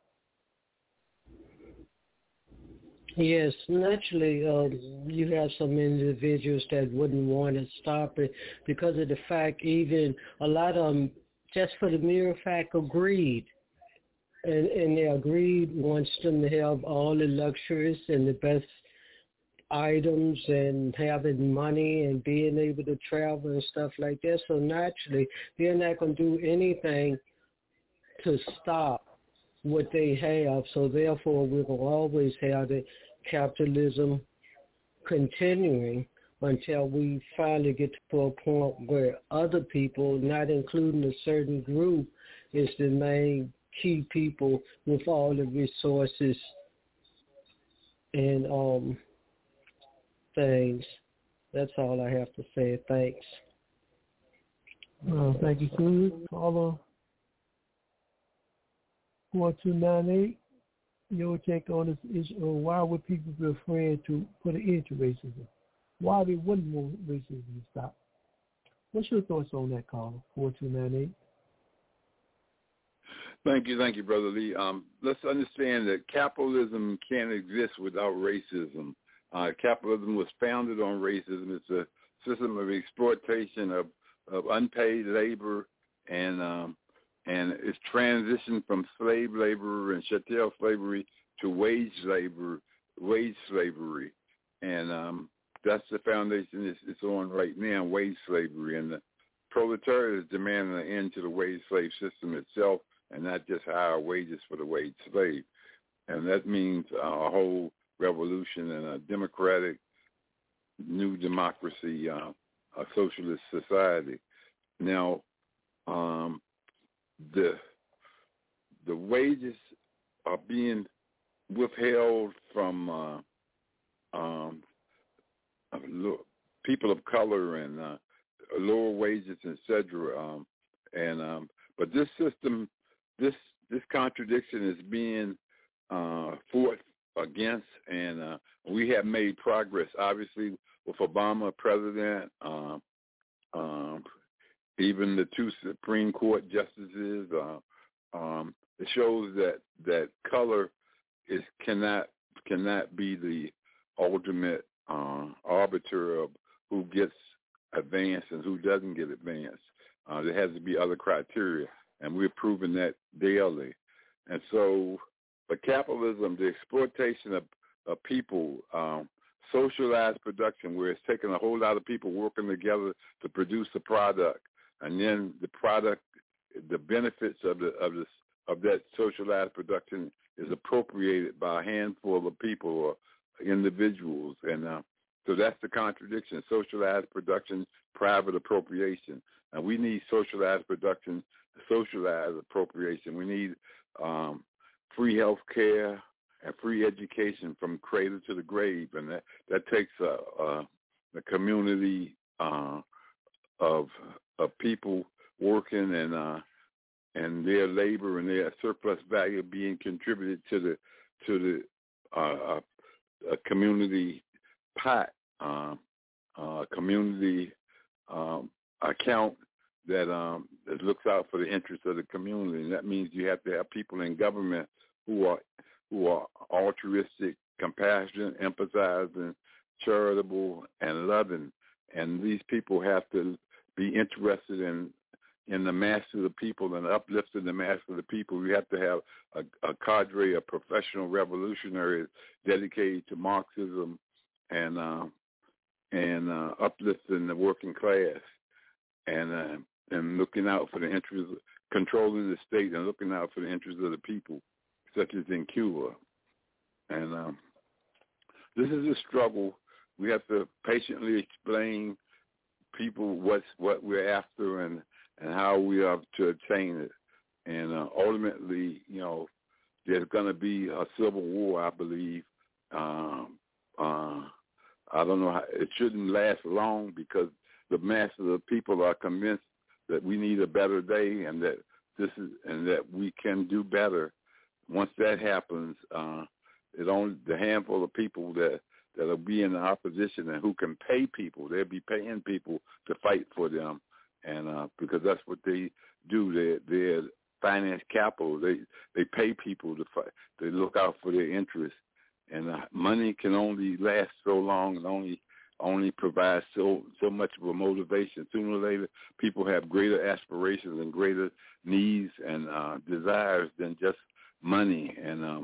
D: Yes, naturally, you have some individuals that wouldn't want to stop it because of the fact even a lot of them, just for the mere fact of greed. And their greed wants them to have all the luxuries and the best items and having money and being able to travel and stuff like that. So naturally, they're not going to do anything to stop what they have. So therefore, we will always have the capitalism continuing until we finally get to a point where other people, not including a certain group, is the main key people with all the resources and things. That's all I have to say. Thanks.
C: Well, thank you, Susan. Caller 4298, your take on this issue. Why would people be afraid to put an end to racism? Why they wouldn't want racism to stop? What's your thoughts on that, caller 4298?
K: Thank you, Brother Lee. Let's understand that capitalism can't exist without racism. Capitalism was founded on racism. It's a system of exploitation of unpaid labor, and it's transitioned from slave labor and chattel slavery to wage slavery, and that's the foundation it's on right now, wage slavery. And the proletariat is demanding an end to the wage slave system itself, and not just higher wages for the wage slave. And that means a whole revolution and a democratic new democracy, a socialist society. Now, the wages are being withheld from people of color and lower wages, etc. But this system, this contradiction is being fought against, and we have made progress. Obviously, with Obama president, even the two Supreme Court justices, it shows that color cannot be the ultimate arbiter of who gets advanced and who doesn't get advanced. There has to be other criteria, and we're proving that daily. And so, but capitalism, the exploitation of people, socialized production, where it's taking a whole lot of people working together to produce a product, and then the product, the benefits of that socialized production is appropriated by a handful of people or individuals, and so that's the contradiction: socialized production, private appropriation. And we need socialized production, socialized appropriation. We need free health care and free education from cradle to the grave, and that takes a community of people working and their labor and their surplus value being contributed to the community pot, community account that looks out for the interests of the community. And that means you have to have people in government who are altruistic compassionate, empathizing, charitable, and loving. And these people have to be interested in the mass of the people and uplifting the mass of the people. We have to have a cadre of professional revolutionaries dedicated to Marxism and uplifting the working class and looking out for the interests, controlling the state and looking out for the interests of the people, such as in Cuba. And this is a struggle. We have to patiently explain people what we're after and how we are to attain it. And ultimately, there's going to be a civil war, I believe. I don't know how, it shouldn't last long because the mass of the people are convinced that we need a better day and that that we can do better. Once that happens, it's only the handful of people that'll be in the opposition and who can pay people. They'll be paying people to fight for them, and because that's what they do. They're finance capital. They pay people to fight. They look out for their interests, and money can only last so long and only provides so much of a motivation. Sooner or later, people have greater aspirations and greater needs and desires than just money,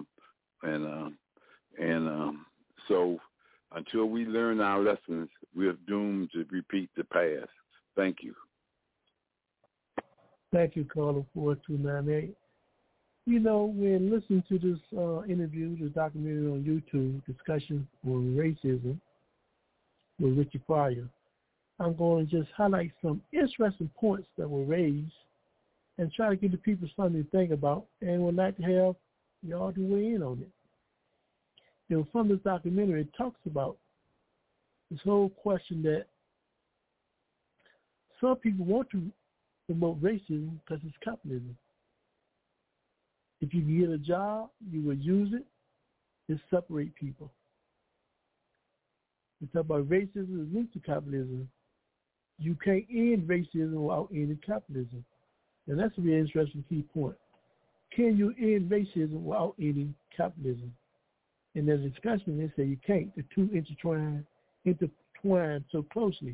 K: so until we learn our lessons, we're doomed to repeat the past. Thank you.
C: Thank you, Carla 4298. When listening to this interview, this documentary on YouTube, discussion on racism with Richard Pryor, I'm going to just highlight some interesting points that were raised and try to give the people something to think about, and would like to have y'all to weigh in on it. From this documentary, it talks about this whole question that some people want to promote racism because it's capitalism. If you can get a job, you will use it to separate people. We talk about racism is linked to capitalism. You can't end racism without ending capitalism. And that's a really interesting key point. Can you end racism without ending capitalism? And there's a discussion, they say you can't. The two intertwine so closely.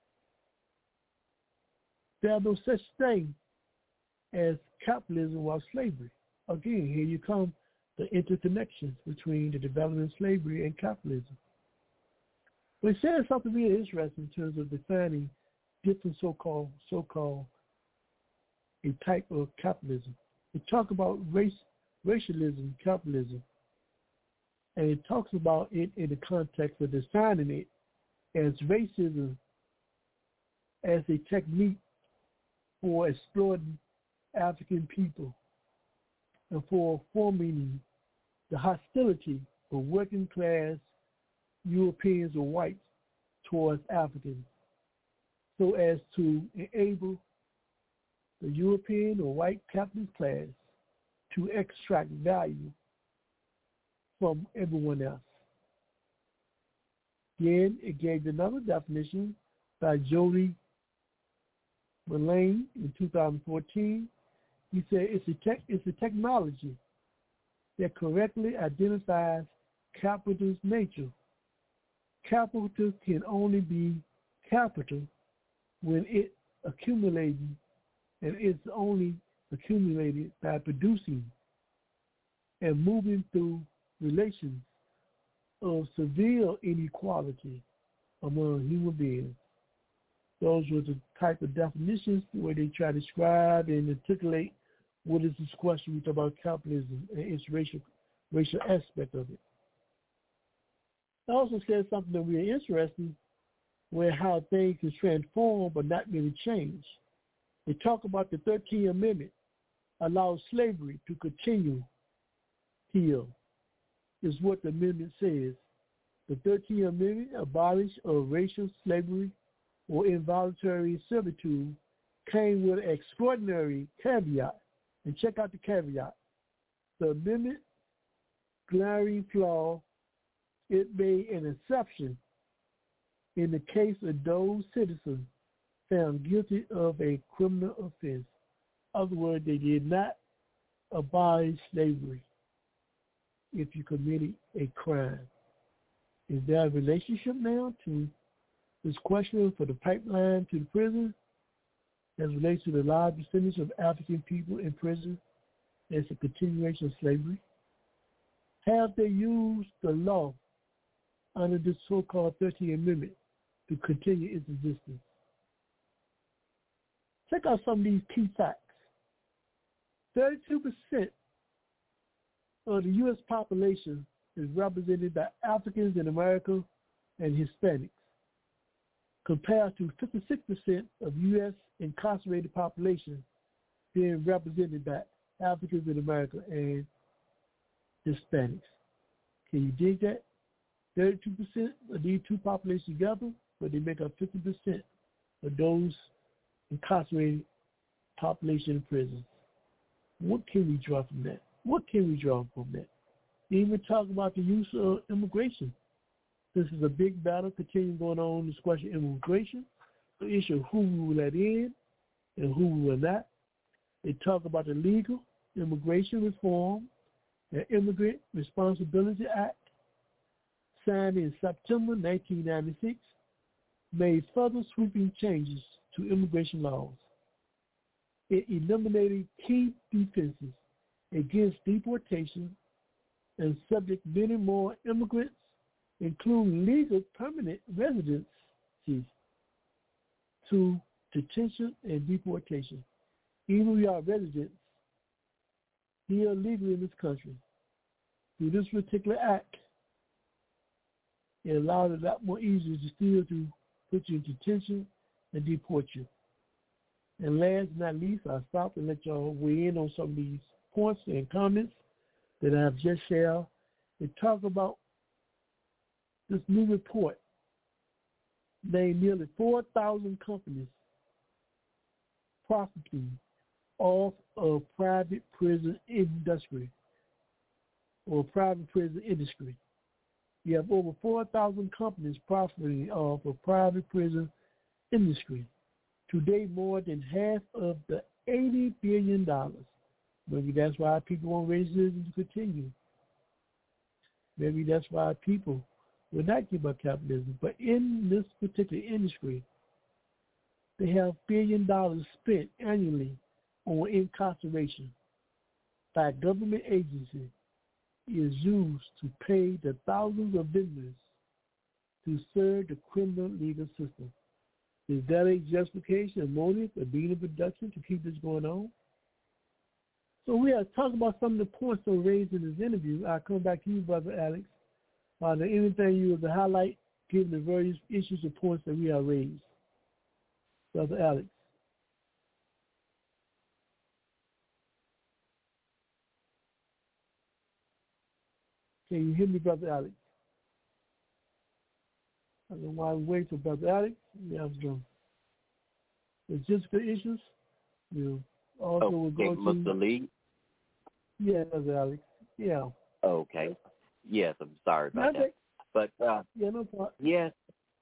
C: There are no such thing as capitalism without slavery. Again, here you come the interconnections between the development of slavery and capitalism. But it says something really interesting in terms of defining different so-called a type of capitalism. It talks about racialism, capitalism, and it talks about it in the context of defining it as racism as a technique for exploiting African people and for forming the hostility of working class Europeans or whites towards Africans so as to enable the European or white capitalist class to extract value from everyone else. Again, it gave another definition by Jody Mullane in 2014. He said it's a technology that correctly identifies capital's nature. Capital can only be capital when it accumulating, and it's only accumulated by producing and moving through relations of severe inequality among human beings. Those were the type of definitions where they try to describe and articulate what is this question we talk about capitalism and its racial aspect of it. It also says something that really interesting, where how things can transform but not really change. They talk about the 13th Amendment allows slavery to continue here, is what the amendment says. The 13th Amendment abolished racial slavery or involuntary servitude came with an extraordinary caveat. And check out the caveat. The amendment, glaring flaw, it made an exception in the case of those citizens found guilty of a criminal offense. In other words, they did not abolish slavery. if you committed a crime. Is there a relationship now to this question for the pipeline to the prison as relates to the large percentage of African people in prison as a continuation of slavery? Have they used the law under this so-called 13th Amendment to continue its existence? Check out some of these key facts. 32% of the U.S. population is represented by Africans in America and Hispanics, compared to 56% of U.S. incarcerated population being represented by Africans in America and Hispanics. Can you dig that? 32% of these two populations together, but they make up 50% of those incarcerated population in prison. What can we draw from that? What can we draw from that? Even talk about the use of immigration. This is a big battle continuing going on, this question of immigration, the issue of who we will let in and who we will not. They talk about the legal immigration reform, the Immigrant Responsibility Act, signed in September 1996, made further sweeping changes to immigration laws. It eliminated key defenses against deportation and subject many more immigrants, including legal permanent residencies, to detention and deportation. Even we are residents here legally in this country. Through this particular act, it allowed it a lot more easier to still to put you in detention and deport you. And last but not least, I'll stop and let y'all weigh in on some of these points and comments that I've just shared. They talk about this new report named nearly 4,000 companies profiting off of private prison industry or private prison industry. You have over 4,000 companies profiting off of private prison industry. Today, more than half of the $80 billion. Maybe that's why people want racism to continue. Maybe that's why people will not give up capitalism. But in this particular industry, they have $1 billion spent annually on incarceration by government agencies. Is used to pay the thousands of vendors to serve the criminal legal system. Is that a justification, a motive, a being in production to keep this going on? So we are talking about some of the points that were raised in this interview. I'll come back to you, Brother Alex. Are there anything you would highlight given the various issues or points that we have raised? Brother Alex. Can you hear me, Brother Alex? I don't know why we wait for Brother Alex. We have some logistical issues. We'll also will go to
G: Mr. Lee.
C: Yeah, Brother Alex. Yeah.
G: Okay. Yes, I'm sorry about that. But
C: yeah, no problem.
G: Yes.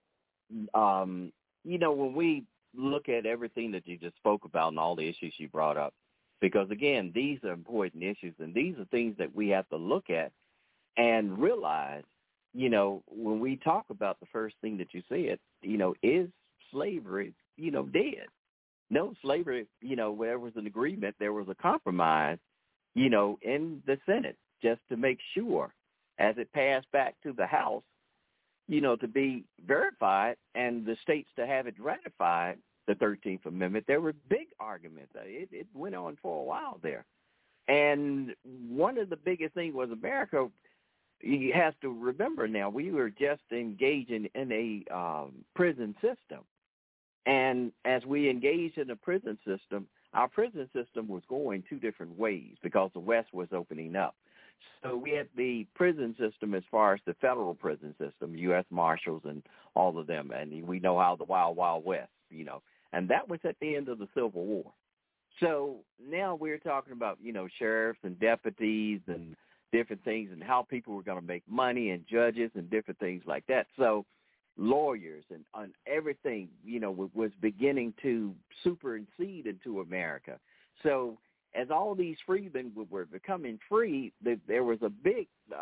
G: When we look at everything that you just spoke about and all the issues you brought up, because again, these are important issues and these are things that we have to look at and realize, when we talk about the first thing that you said, is slavery, dead? No, slavery, there was an agreement, there was a compromise, in the Senate just to make sure as it passed back to the House, to be verified and the states to have it ratified, the 13th Amendment. There were big arguments. It went on for a while there. And one of the biggest things was America, you have to remember now, we were just engaging in a prison system. And as we engaged in a prison system, our prison system was going two different ways because the West was opening up. So we had the prison system as far as the federal prison system, U.S. Marshals and all of them. And we know how the Wild Wild West, and that was at the end of the Civil War. So now we're talking about, sheriffs and deputies and different things and how people were going to make money and judges and different things like that. So lawyers and everything, was beginning to supersede into America. So as all these freedmen were becoming free, there was a big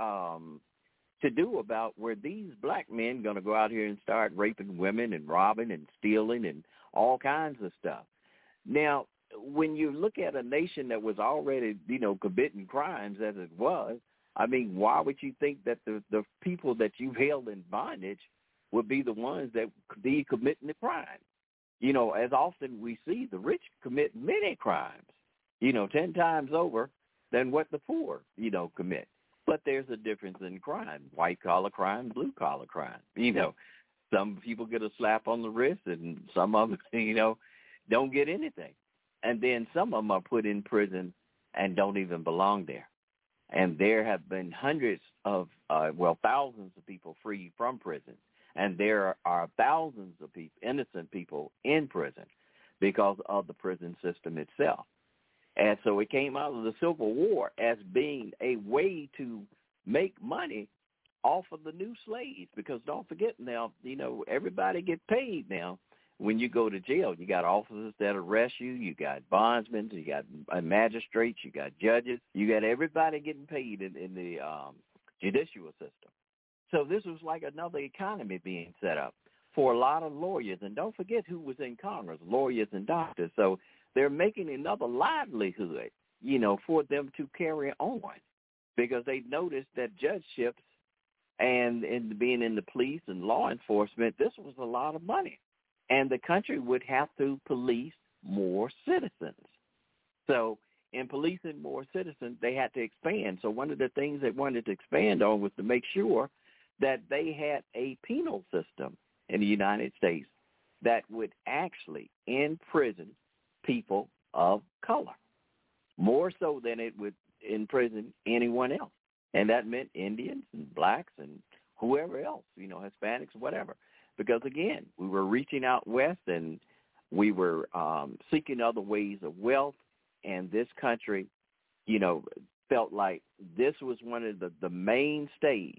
G: to-do about were these black men going to go out here and start raping women and robbing and stealing and all kinds of stuff. Now, when you look at a nation that was already, committing crimes as it was, I mean, why would you think that the people that you've held in bondage would be the ones that be committing the crime? As often we see, the rich commit many crimes, 10 times over than what the poor, commit. But there's a difference in crime, white-collar crime, blue-collar crime. Some people get a slap on the wrist and some of them, don't get anything. And then some of them are put in prison and don't even belong there. And there have been hundreds of, thousands of people freed from prison. And there are thousands of people, innocent people in prison because of the prison system itself. And so it came out of the Civil War as being a way to make money off of the new slaves, because don't forget now, everybody get paid now. When you go to jail, you got officers that arrest you, you got bondsmen, you got magistrates, you got judges, you got everybody getting paid in the judicial system. So this was like another economy being set up for a lot of lawyers. And don't forget who was in Congress, lawyers and doctors. So they're making another livelihood, for them to carry on, because they noticed that judgeships and being in the police and law enforcement, this was a lot of money. And the country would have to police more citizens. So in policing more citizens, they had to expand. So one of the things they wanted to expand on was to make sure that they had a penal system in the United States that would actually imprison people of color, more so than it would imprison anyone else. And that meant Indians and blacks and whoever else, Hispanics, whatever. Because, again, we were reaching out west and we were seeking other ways of wealth. And this country, felt like this was one of the mainstays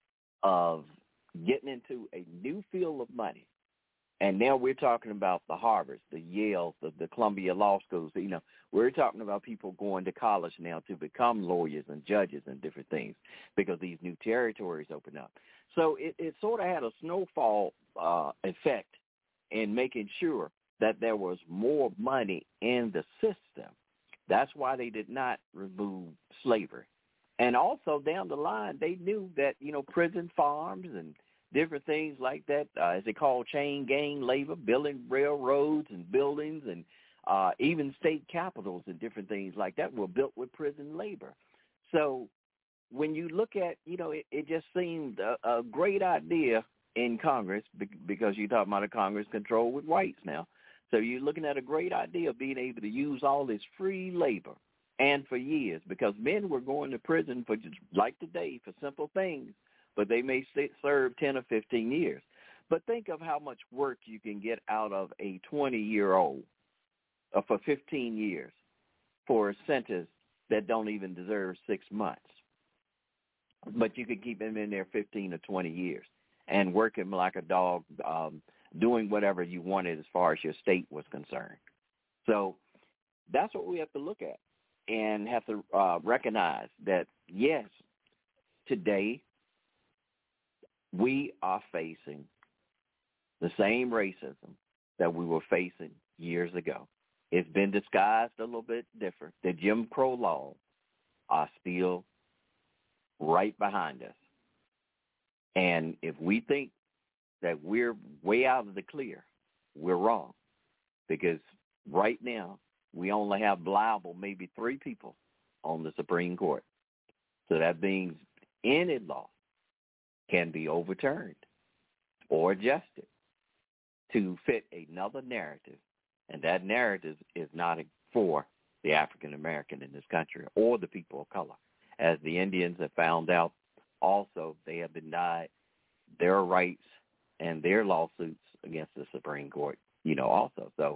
G: of getting into a new field of money. And now we're talking about the Harvards, the Yales, the Columbia Law Schools. We're talking about people going to college now to become lawyers and judges and different things because these new territories open up. So it sort of had a snowfall effect in making sure that there was more money in the system. That's why they did not remove slavery. And also down the line, they knew that, prison farms and different things like that, as they call chain gang labor, building railroads and buildings and even state capitals and different things like that were built with prison labor. So when you look at, it just seemed a great idea in Congress, because you're talking about a Congress controlled with whites now. So you're looking at a great idea of being able to use all this free labor. And for years, because men were going to prison for, just like today, for simple things, but they may serve 10 or 15 years. But think of how much work you can get out of a 20-year-old for 15 years for a sentence that don't even deserve 6 months. But you could keep him in there 15 or 20 years and work him like a dog, doing whatever you wanted as far as your state was concerned. So that's what we have to look at and have to recognize that, yes, today we are facing the same racism that we were facing years ago. It's been disguised a little bit different. The Jim Crow laws are still right behind us. And if we think that we're way out of the clear, we're wrong. Because right now, we only have liable maybe 3 people on the Supreme Court. So that means any law can be overturned or adjusted to fit another narrative. And that narrative is not for the African American in this country or the people of color. As the Indians have found out, also they have denied their rights and their lawsuits against the Supreme Court, also. So,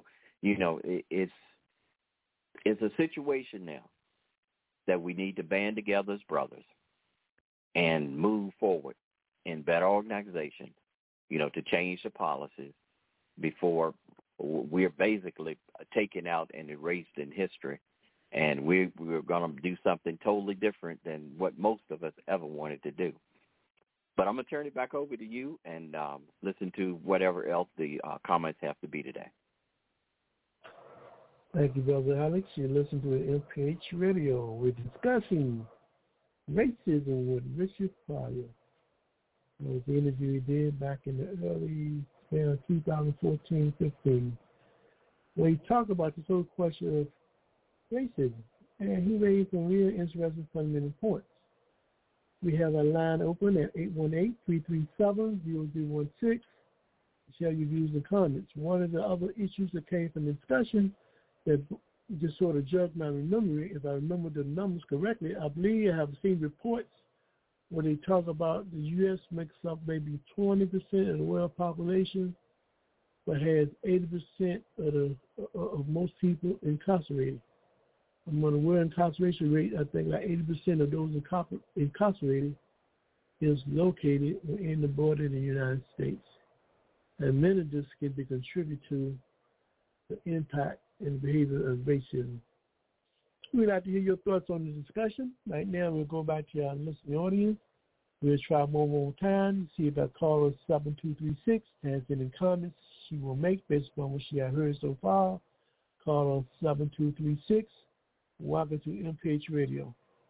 G: it's a situation now that we need to band together as brothers and move forward in better organization, to change the policies before we're basically taken out and erased in history And we're going to do something totally different than what most of us ever wanted to do. But I'm going to turn it back over to you and listen to whatever else the comments have to be today.
C: Thank you, Brother Alex. You listen to MPH Radio. We're discussing racism with Richard Pryor. It was the interview he did back in the early 2014-15, where he talked about this whole question of racism, and he raised some real interesting fundamental points. We have a line open at 818-337-0016. Share your views and comments. One of the other issues that came from the discussion that just sort of jogged my memory, if I remember the numbers correctly, I believe I have seen reports where they talk about the U.S. makes up maybe 20% of the world population, but has 80% of most people incarcerated. Among the world incarceration rate, I think like 80% of those incarcerated is located within the border of the United States. And many of this can be contributed to the impact and behavior of racism. We'd like to hear your thoughts on the discussion. Right now, we'll go back to our listening audience. We'll try one more time, see if our caller 7236 has any comments she will make based on what she has heard so far. Call on 7236. Welcome to MPH Radio.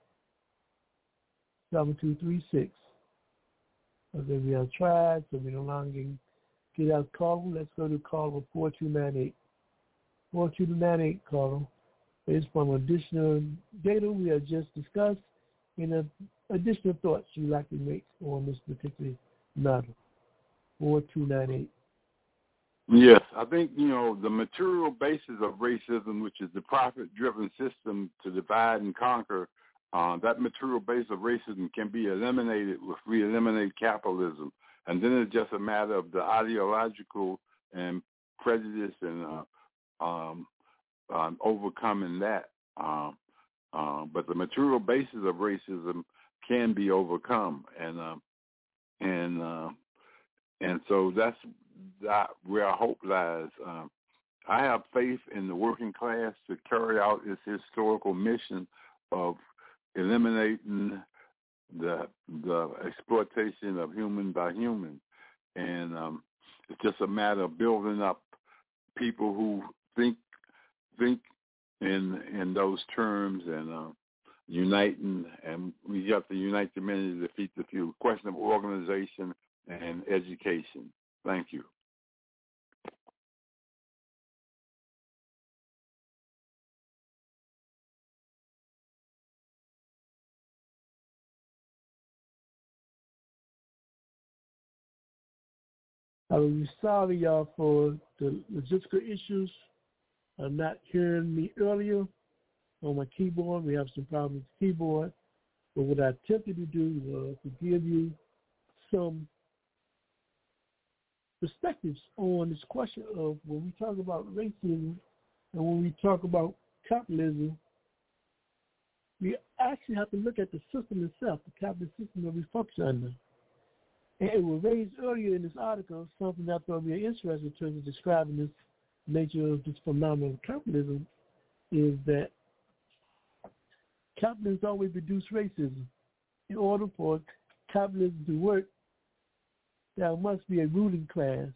C: 7236. Okay, we have tried, so we no longer get our caller. Let's go to caller 4298. 4298 caller. Based on additional data we have just discussed and additional thoughts you'd like to make on this particular matter. 4298.
K: Yes, I think, the material basis of racism, which is the profit-driven system to divide and conquer, that material base of racism can be eliminated if we eliminate capitalism. And then it's just a matter of the ideological and prejudice and overcoming that. But the material basis of racism can be overcome. And so that's where our hope lies. I have faith in the working class to carry out its historical mission of eliminating the exploitation of human by human. And it's just a matter of building up people who think in those terms and uniting. And we have to unite the many to defeat the few. Question of organization and education. Thank you.
C: I'm sorry, y'all, for the logistical issues. I'm not hearing me earlier on my keyboard. We have some problems with the keyboard. But what I attempted to do was to give you some perspectives on this question of when we talk about racism and when we talk about capitalism, we actually have to look at the system itself, the capitalist system that we function under. And it was raised earlier in this article, something that I thought would be interesting in terms of describing this nature of this phenomenon of capitalism, is that capitalism always produced racism. In order for capitalism to work, there must be a ruling class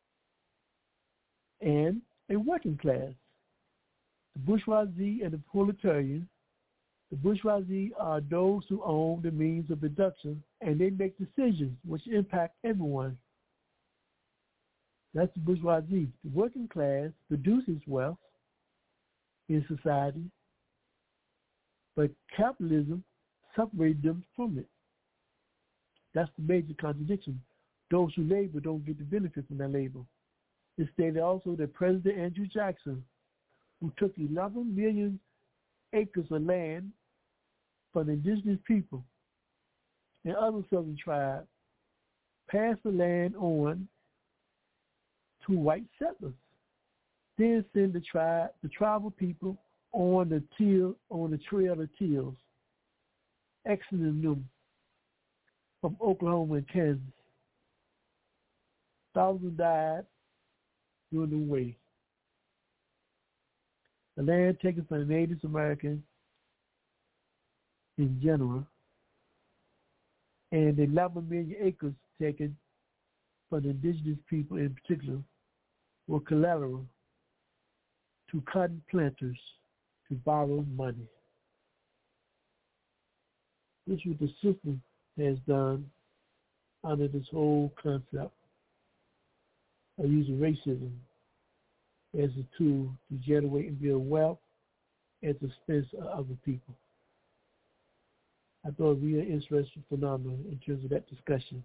C: and a working class. The bourgeoisie and the proletariat. The bourgeoisie are those who own the means of production, and they make decisions which impact everyone. That's the bourgeoisie. The working class produces wealth in society, but capitalism separates them from it. That's the major contradiction. Those who labor don't get the benefit from their labor. It stated also that President Andrew Jackson, who took 11 million acres of land from the indigenous people and other southern tribes, passed the land on to white settlers, then send the tribal people on the trail of teals, exiting them from Oklahoma and Kansas. Thousands died during the way. The land taken from the Native Americans in general, and 11 million acres taken from the indigenous people in particular were collateral to cotton planters to borrow money. This is what the system has done under this whole concept of using racism as a tool to generate and build wealth at the expense of other people. I thought it would be an interesting phenomenon in terms of that discussion.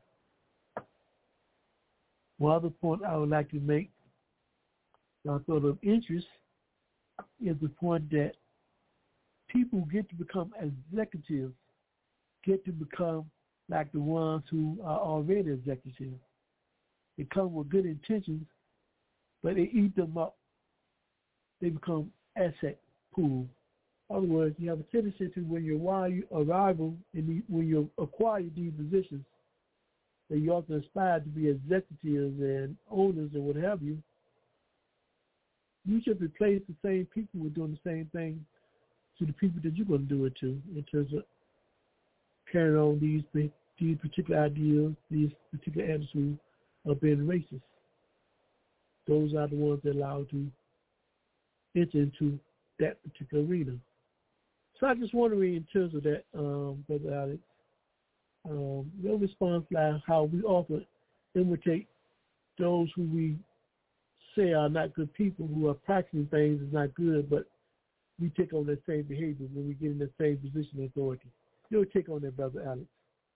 C: One other point I would like to make, I thought of interest, is the point that people get to become executives, get to become like the ones who are already executives. They come with good intentions, but they eat them up. They become asset pool. In other words, you have a tendency to, when you arrival and when you acquire these positions, that you often aspire to be executives and owners and what have you. You should replace the same people who are doing the same thing to the people that you're going to do it to, in terms of carrying on these particular ideas, these particular attitudes of being racist. Those are the ones that allow to enter into that particular arena. So I'm just wondering, in terms of that, Brother Alex, your response like how we often imitate those who we say are not good people, who are practicing things is not good, but we take on that same behavior when we get in that same position of authority. Your take on that, Brother Alex?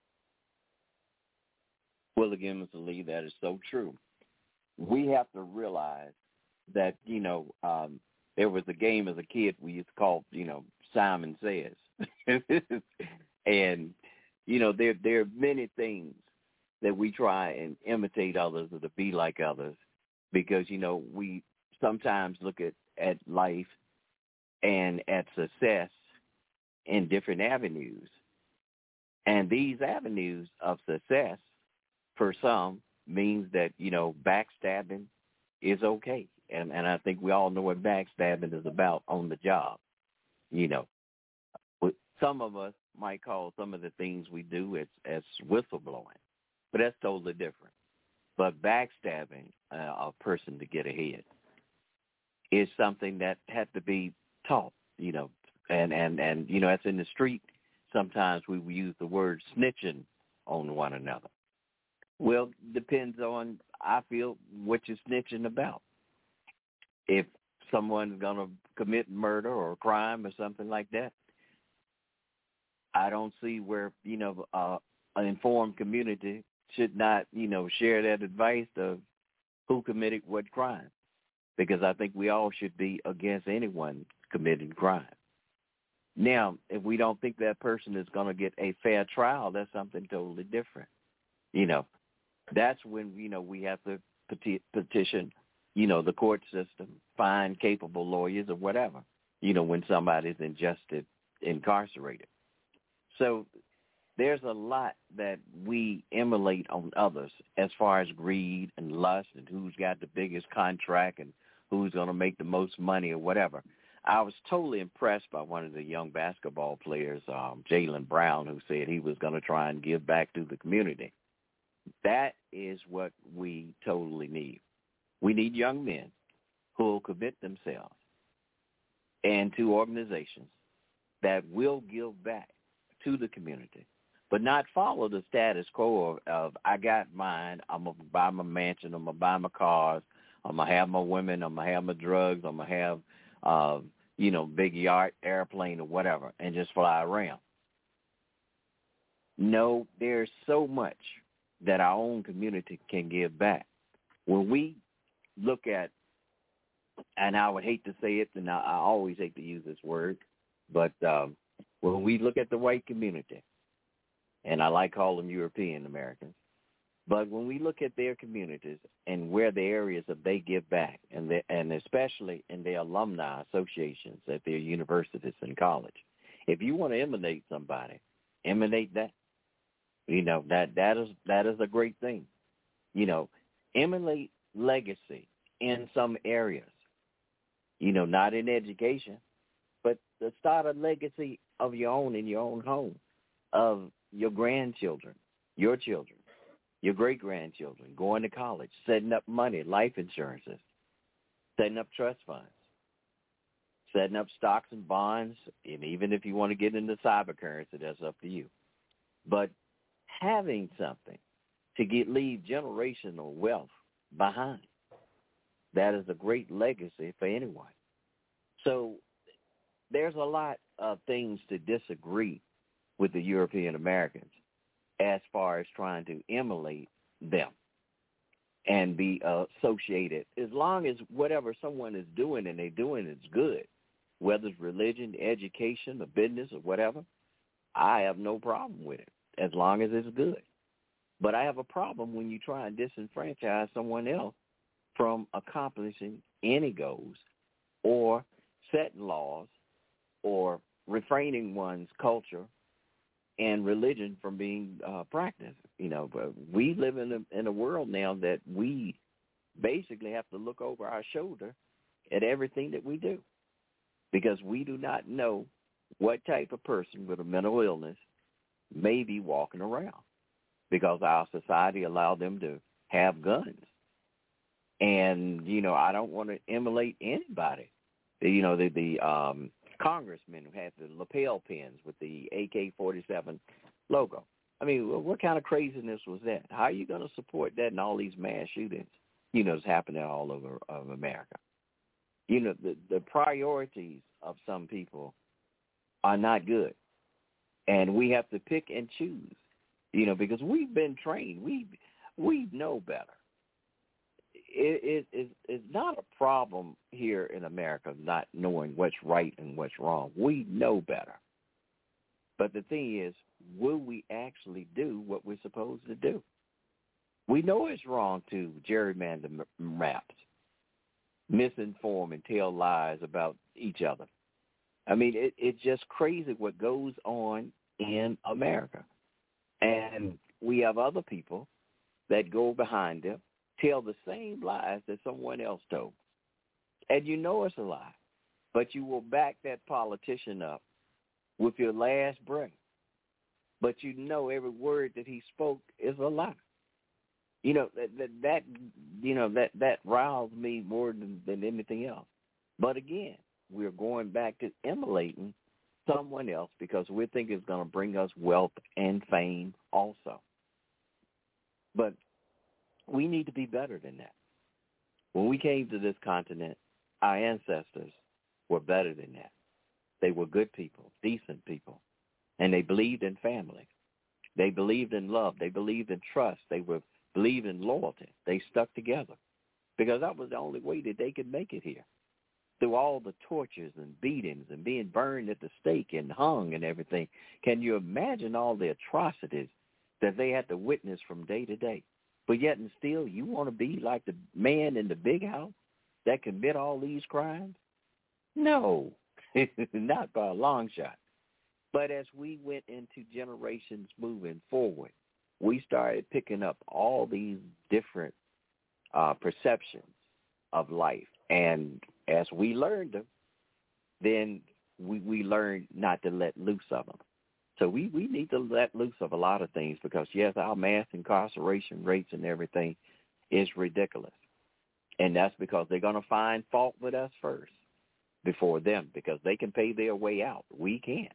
G: Well, again, Mr. Lee, that is so true. We have to realize that, there was a game as a kid we used to call, Simon Says. And, there are many things that we try and imitate others or to be like others because, we sometimes look at life and at success in different avenues. And these avenues of success, for some, means that, backstabbing is okay. And I think we all know what backstabbing is about on the job. Some of us might call some of the things we do as whistleblowing, but that's totally different. But backstabbing a person to get ahead is something that had to be taught, and as in the street, sometimes we use the word snitching on one another. Well, depends on, I feel, what you're snitching about. If someone's going to commit murder or crime or something like that, I don't see where, an informed community should not, share that advice of who committed what crime, because I think we all should be against anyone committing crime. Now, if we don't think that person is going to get a fair trial, that's something totally different. That's when, we have to petition, the court system, find capable lawyers or whatever, when somebody's unjustly incarcerated. So there's a lot that we emulate on others as far as greed and lust and who's got the biggest contract and who's going to make the most money or whatever. I was totally impressed by one of the young basketball players, Jaylen Brown, who said he was going to try and give back to the community. That is what we totally need. We need young men who will commit themselves and to organizations that will give back to the community, but not follow the status quo of I got mine, I'm going to buy my mansion, I'm going to buy my cars, I'm going to have my women, I'm going to have my drugs, I'm going to have, big yacht, airplane or whatever, and just fly around. No, there's so much that our own community can give back. When we look at, and I would hate to say it, and I always hate to use this word, but when we look at the white community, and I like calling them European Americans, but when we look at their communities and where the areas that they give back, and especially in their alumni associations at their universities and college, if you want to emanate somebody, emanate that. That is a great thing. Emulate legacy in some areas. not in education, but to start a legacy of your own in your own home, of your grandchildren, your children, your great-grandchildren, going to college, setting up money, life insurances, setting up trust funds, setting up stocks and bonds, and even if you want to get into cyber currency, that's up to you. But having something to leave generational wealth behind, that is a great legacy for anyone. So there's a lot of things to disagree with the European Americans as far as trying to emulate them and be associated. As long as whatever someone is doing and they're doing is good, whether it's religion, education, or business or whatever, I have no problem with it as long as it's good. But I have a problem when you try and disenfranchise someone else from accomplishing any goals or setting laws or refraining one's culture and religion from being practiced. But we live in a world now that we basically have to look over our shoulder at everything that we do, because we do not know what type of person with a mental illness may be walking around, because our society allowed them to have guns. And, I don't want to emulate anybody. The congressman who had the lapel pins with the AK-47 logo. I mean, what kind of craziness was that? How are you going to support that in all these mass shootings, that's happening all over of America? The priorities of some people are not good. And we have to pick and choose, because we've been trained. We know better. It's not a problem here in America not knowing what's right and what's wrong. We know better. But the thing is, will we actually do what we're supposed to do? We know it's wrong to gerrymander maps, misinform and tell lies about each other. I mean, it's just crazy what goes on in America. And we have other people that go behind them, tell the same lies that someone else told. And it's a lie, but you will back that politician up with your last breath. But every word that he spoke is a lie. That riles me more than anything else. But again, we're going back to emulating someone else because we think it's going to bring us wealth and fame also. But we need to be better than that. When we came to this continent, our ancestors were better than that. They were good people, decent people, and they believed in family. They believed in love. They believed in trust. They believed in loyalty. They stuck together because that was the only way that they could make it here. Through all the tortures and beatings and being burned at the stake and hung and everything, can you imagine all the atrocities that they had to witness from day to day? But yet and still, you want to be like the man in the big house that commit all these crimes? No, not by a long shot. But as we went into generations moving forward, we started picking up all these different perceptions of life. And as we learned them, then we learned not to let loose of them. So we need to let loose of a lot of things because, yes, our mass incarceration rates and everything is ridiculous. And that's because they're going to find fault with us first before them because they can pay their way out. We can't.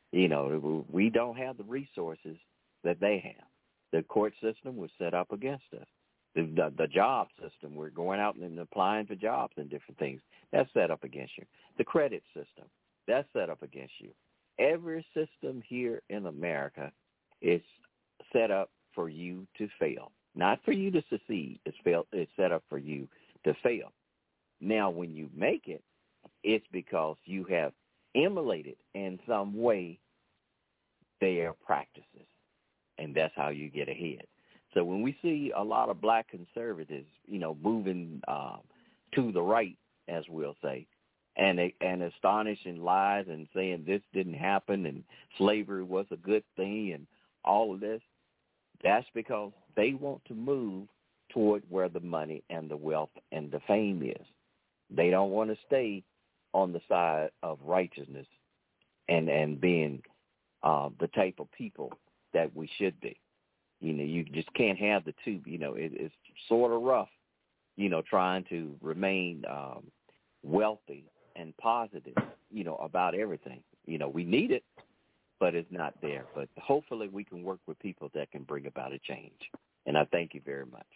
G: We don't have the resources that they have. The court system was set up against us. The job system, we're going out and applying for jobs and different things. That's set up against you. The credit system, that's set up against you. Every system here in America is set up for you to fail, not for you to succeed. It's set up for you to fail. Now, when you make it, it's because you have emulated in some way their practices, and that's how you get ahead. So when we see a lot of black conservatives, moving to the right, as we'll say, and astonishing lies and saying this didn't happen and slavery was a good thing and all of this, that's because they want to move toward where the money and the wealth and the fame is. They don't want to stay on the side of righteousness and being the type of people that we should be. You just can't have the two. It's sort of rough, trying to remain wealthy and positive, about everything. We need it, but it's not there. But hopefully we can work with people that can bring about a change. And I thank you very much.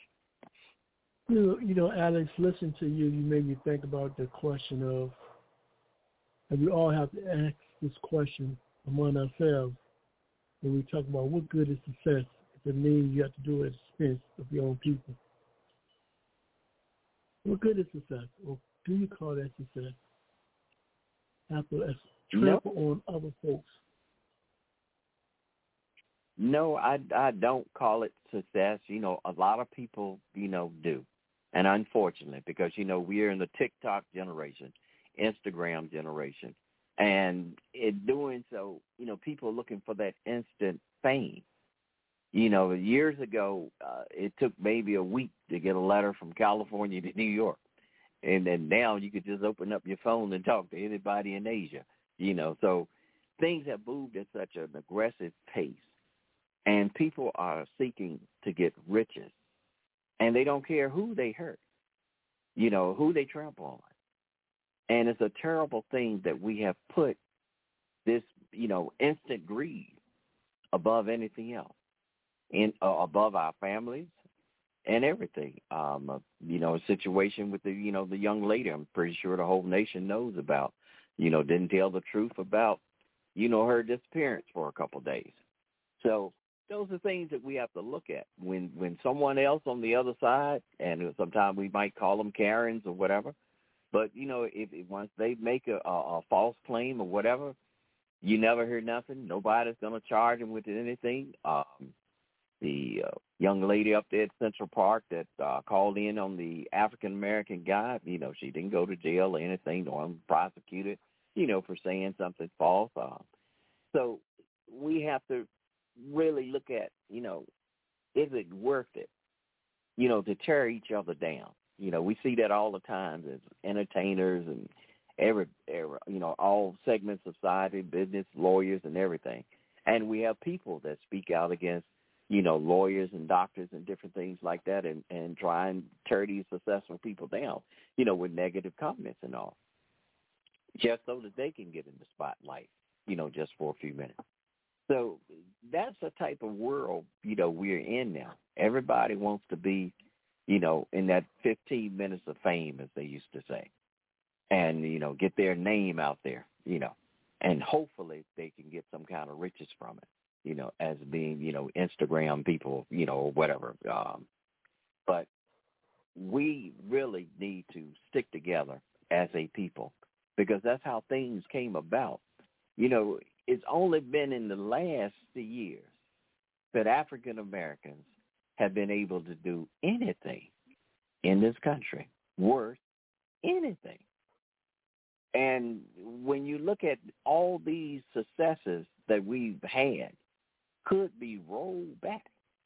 C: Alex, listen to you. You made me think about the question of, and we all have to ask this question among ourselves when we talk about what good is success. If it means you have to do it at the expense of your own people. What good is success? Or do you call that success? After trample on other folks.
G: No, I don't call it success. A lot of people, do. And unfortunately, because, we are in the TikTok generation, Instagram generation, and in doing so, people are looking for that instant fame. Years ago, it took maybe a week to get a letter from California to New York. And then now you could just open up your phone and talk to anybody in Asia, So things have moved at such an aggressive pace. And people are seeking to get riches. And they don't care who they hurt, who they trample on. And it's a terrible thing that we have put this, instant greed above anything else, above our families and everything. A situation with the young lady I'm pretty sure the whole nation knows about, didn't tell the truth about, her disappearance for a couple of days. So those are things that we have to look at when someone else on the other side, and sometimes we might call them Karens or whatever, but, if once they make a false claim or whatever, you never hear nothing. Nobody's going to charge them with anything. The young lady up there at Central Park that called in on the African-American guy, she didn't go to jail or anything, nor prosecuted, for saying something false. So we have to really look at, is it worth it, to tear each other down? We see that all the time as entertainers and every all segments of society, business, lawyers, and everything. And we have people that speak out against, lawyers and doctors and different things like that and try and tear these successful people down, with negative comments and all, just so that they can get in the spotlight, just for a few minutes. So that's the type of world, we're in now. Everybody wants to be, in that 15 minutes of fame, as they used to say, and, get their name out there, and hopefully they can get some kind of riches from it, as being, Instagram people, or whatever. But we really need to stick together as a people, because that's how things came about. It's only been in the last years that African Americans have been able to do anything in this country worth anything. And when you look at all these successes that we've had could be rolled back,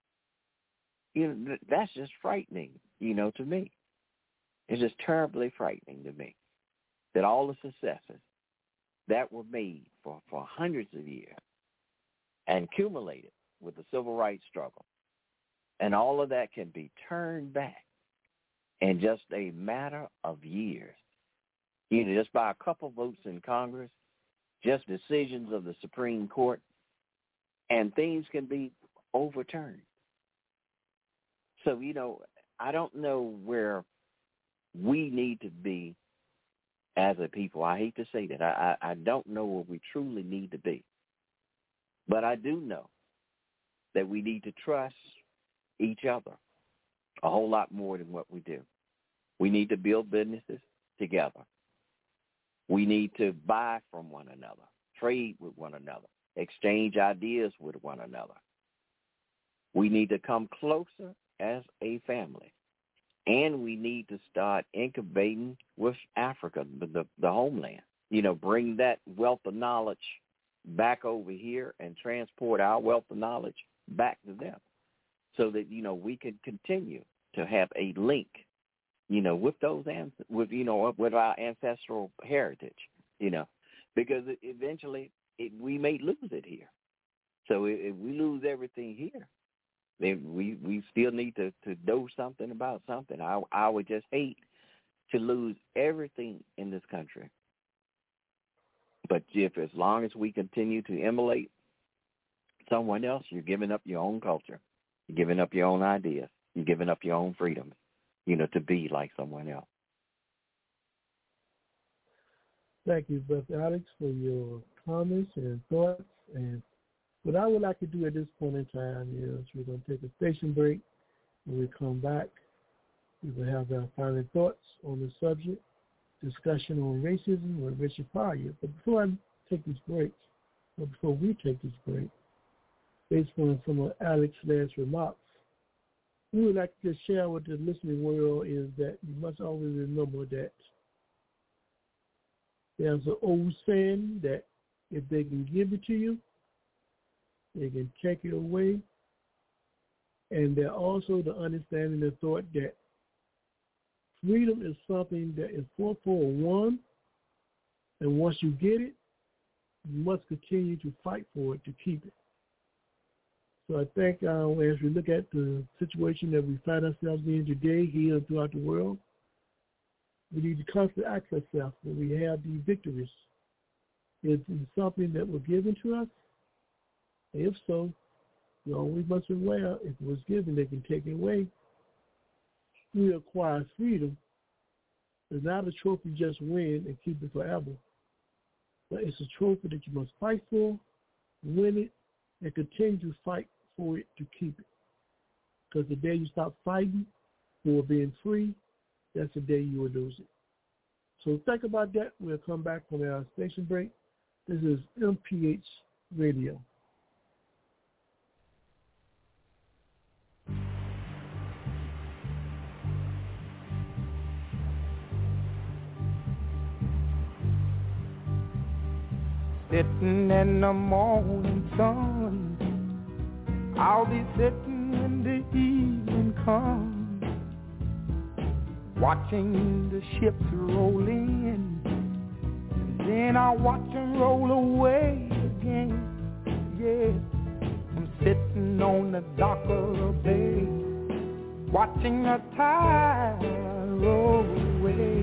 G: that's just frightening, to me. It's just terribly frightening to me that all the successes that were made for hundreds of years and accumulated with the civil rights struggle, and all of that can be turned back in just a matter of years, just by a couple votes in Congress, just decisions of the Supreme Court, and things can be overturned. So, I don't know where we need to be as a people. I hate to say that. I don't know where we truly need to be. But I do know that we need to trust each other a whole lot more than what we do. We need to build businesses together. We need to buy from one another, trade with one another, exchange ideas with one another. We need to come closer as a family. And we need to start incubating with Africa, the homeland. Bring that wealth of knowledge back over here and transport our wealth of knowledge back to them so that, we can continue to have a link with those with our ancestral heritage, because eventually we may lose it here. So if we lose everything here, then we still need to do something about something. I would just hate to lose everything in this country. But as long as we continue to emulate someone else, you're giving up your own culture. You're giving up your own ideas. You're giving up your own freedom, to be like someone else.
C: Thank you, Brother Alex, for your comments and thoughts. And what I would like to do at this point in time is we're going to take a station break. When we come back, we will have our final thoughts on the subject, discussion on racism with Richard Pryor. But before I take this break, or before we take this break, based on some of Alex's last remarks, we would like to share with the listening world is that you must always remember that there's an old saying that if they can give it to you, they can take it away. And there's also the understanding and thought that freedom is something that is fought for one, and once you get it, you must continue to fight for it to keep it. So I think as we look at the situation that we find ourselves in today here and throughout the world, we need to constantly ask ourselves when we have these victories. Is it something that was given to us? If so, we must be aware if it was given, they can take it away. We acquire freedom. It's not a trophy just win and keep it forever, but it's a trophy that you must fight for, win it, and continue to fight for it to keep it. Because the day you stop fighting for being free, that's the day you will lose it. So think about that. We'll come back from our station break. This is MPH Radio.
F: Sitting in the morning sun, I'll be sitting when the evening comes, watching the ships roll in, and then I'll watch them roll away again. Yeah, I'm sitting on the dock of the bay, watching the tide roll away.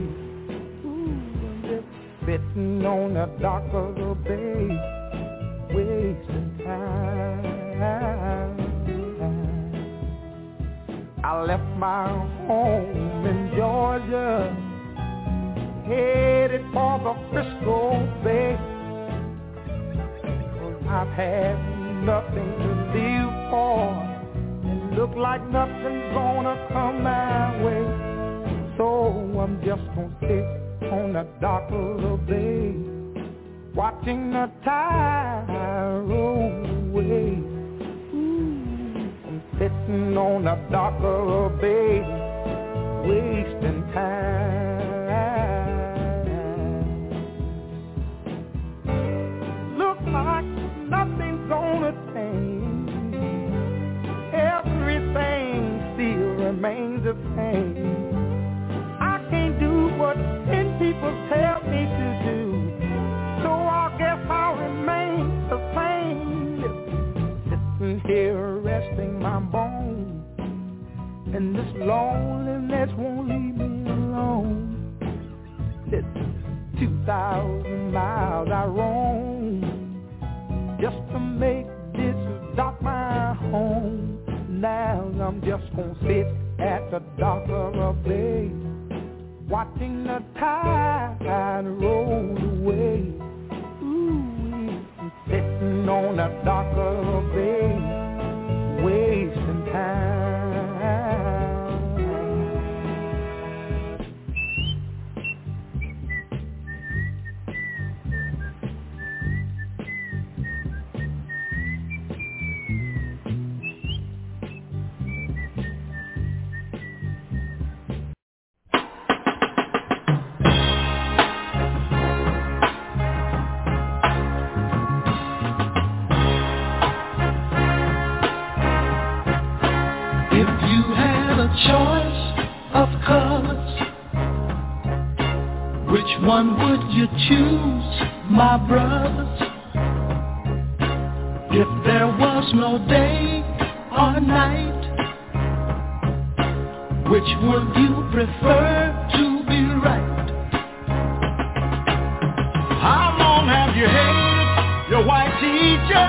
F: Sitting on the dock of the bay, wasting time. I left my home in Georgia, headed for the Frisco Bay. 'Cause I've had nothing to live for, and look like nothing's gonna come my way. So I'm just gonna sit on the dock of the bay, watching the tide roll away. I'm sitting on the dock of the bay, wasting time. Look like nothing's gonna change, everything still remains the same. I can't do what 10 people tell me to do, so I guess I'll remain the same. Sitting here resting my bones, and this loneliness won't leave me alone. It's 2,000 miles I roam just to make this dock my home. Now I'm just gonna sit at the dock of a bay, watching the tide roll away. Ooh, I'm sitting on the dock of a bay, wasting time.
L: Which one would you choose, my brothers? If there was no day or night, which would you prefer to be right? How long have you hated your white teacher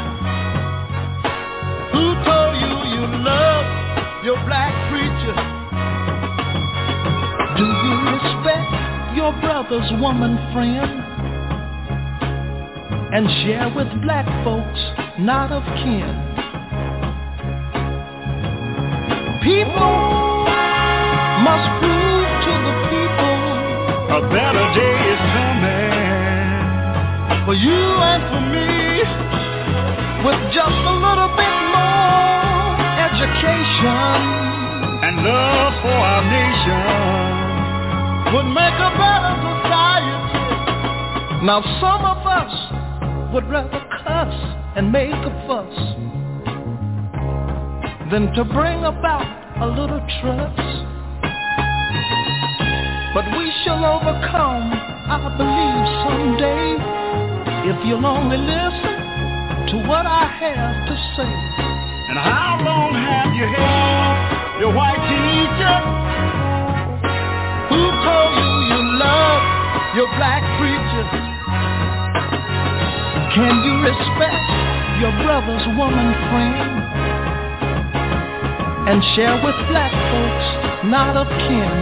L: who told you you love your black preacher? Do you respect your brother's woman friend and share with black folks not of kin? People must prove to the people a better day is coming for you and for me. With just a little bit more education and love for our nation would make a better society. Now some of us would rather cuss and make a fuss than to bring about a little trust. But we shall overcome, I believe, someday, if you'll only listen to what I have to say. And how long have you hated your white teacher who told you you love your black preacher? Can you respect your brother's woman friend and share with black folks not of kin?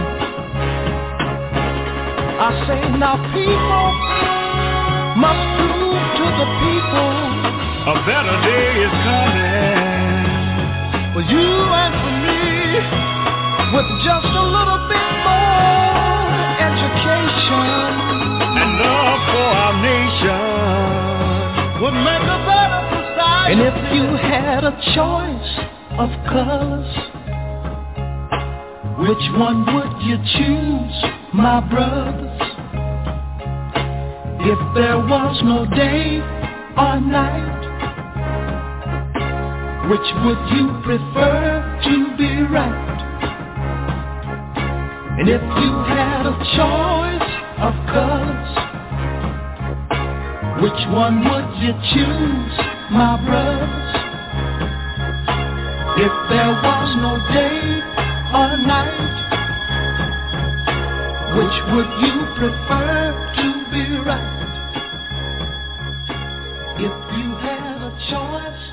L: I say now people must prove to the people a better day is coming for you and for me. With just a little bit more education and love for our nation would make a better society. And if you had a choice of colors, which one would you choose, my brothers? If there was no day or night, which would you prefer to be right? And if you had a choice of colors, which one would you choose, my brothers? If there was no day or night, which would you prefer to be right? If you had a choice.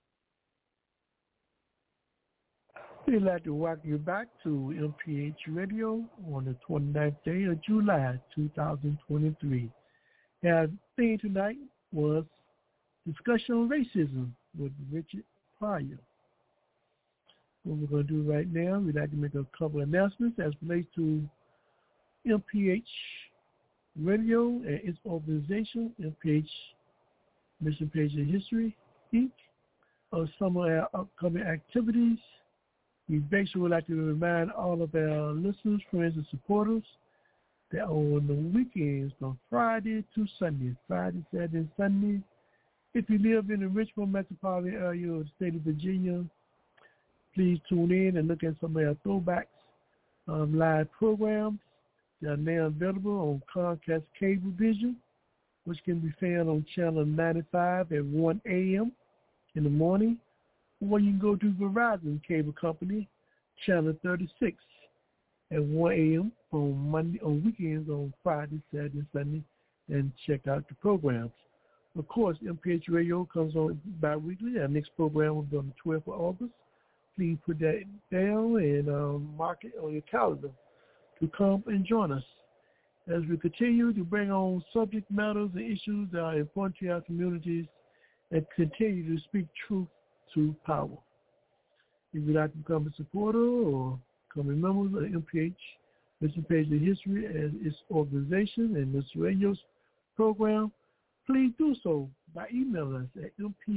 C: We'd like to welcome you back to MPH Radio on the 29th day of July, 2023. Our theme tonight was discussion on racism with Richard Pryor. What we're going to do right now, we'd like to make a couple of announcements as relates to MPH Radio and its organization, MPH Mission Page of History, Inc., of some of our upcoming activities. We basically would like to remind all of our listeners, friends, and supporters that on the weekends, from Friday to Sunday, Friday, Saturday, and Sunday, if you live in the Richmond metropolitan area of the state of Virginia, please tune in and look at some of our throwbacks live programs that are now available on Comcast Cablevision, which can be found on channel 95 at 1 a.m. in the morning, or you can go to Verizon Cable Company, channel 36 at 1 a.m. on weekends on Friday, Saturday, and Sunday, and check out the programs. Of course, MPH Radio comes on bi-weekly. Our next program will be on the 12th of August. Please put that down and mark it on your calendar to come and join us as we continue to bring on subject matters and issues that are important to our communities and continue to speak truth to power. If you'd like to become a supporter or become a member of the MPH Mission Page of History and its organization and this radio's program, please do so by emailing us at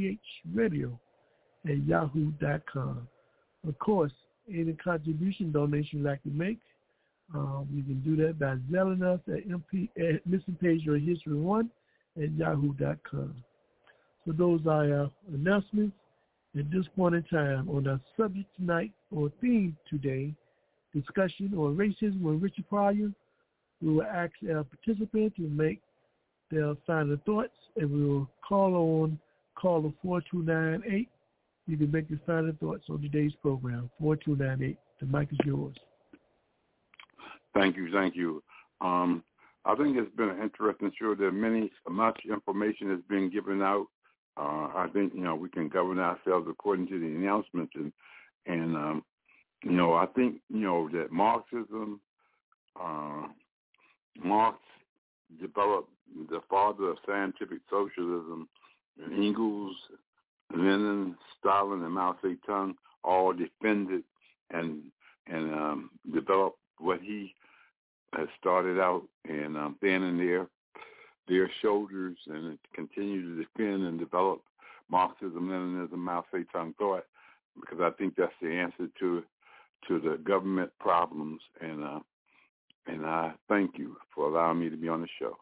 C: mphradio@yahoo.com. Of course, any contribution donation you'd like to make, you can do that by Zelling us at Mission Page of History 1@yahoo.com. So those are our announcements at this point in time on our subject tonight or theme today, discussion on racism with Richard Pryor. We will ask our participants to make their final thoughts, and we will call on caller 4298. You can make your final thoughts on today's program, 4298. The mic is yours.
K: Thank you. I think it's been an interesting show. There much information has been given out. I think, we can govern ourselves according to the announcements. And I think, that Marxism, Marx developed the father of scientific socialism, and Engels, Lenin, Stalin, and Mao Zedong all defended and developed what he has started out, and standing their shoulders and continue to defend and develop Marxism, Leninism, Mao Zedong thought, because I think that's the answer to the government problems. And I thank you for allowing me to be on the show.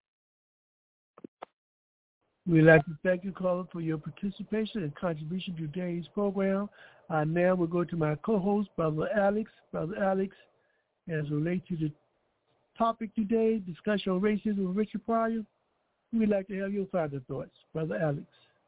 C: We'd like to thank you, caller, for your participation and contribution to today's program. Now we'll go to my co-host, Brother Alex. Brother Alex, as relates to the topic today, discussion on racism with Richard Pryor, we'd like to have your final thoughts. Brother Alex.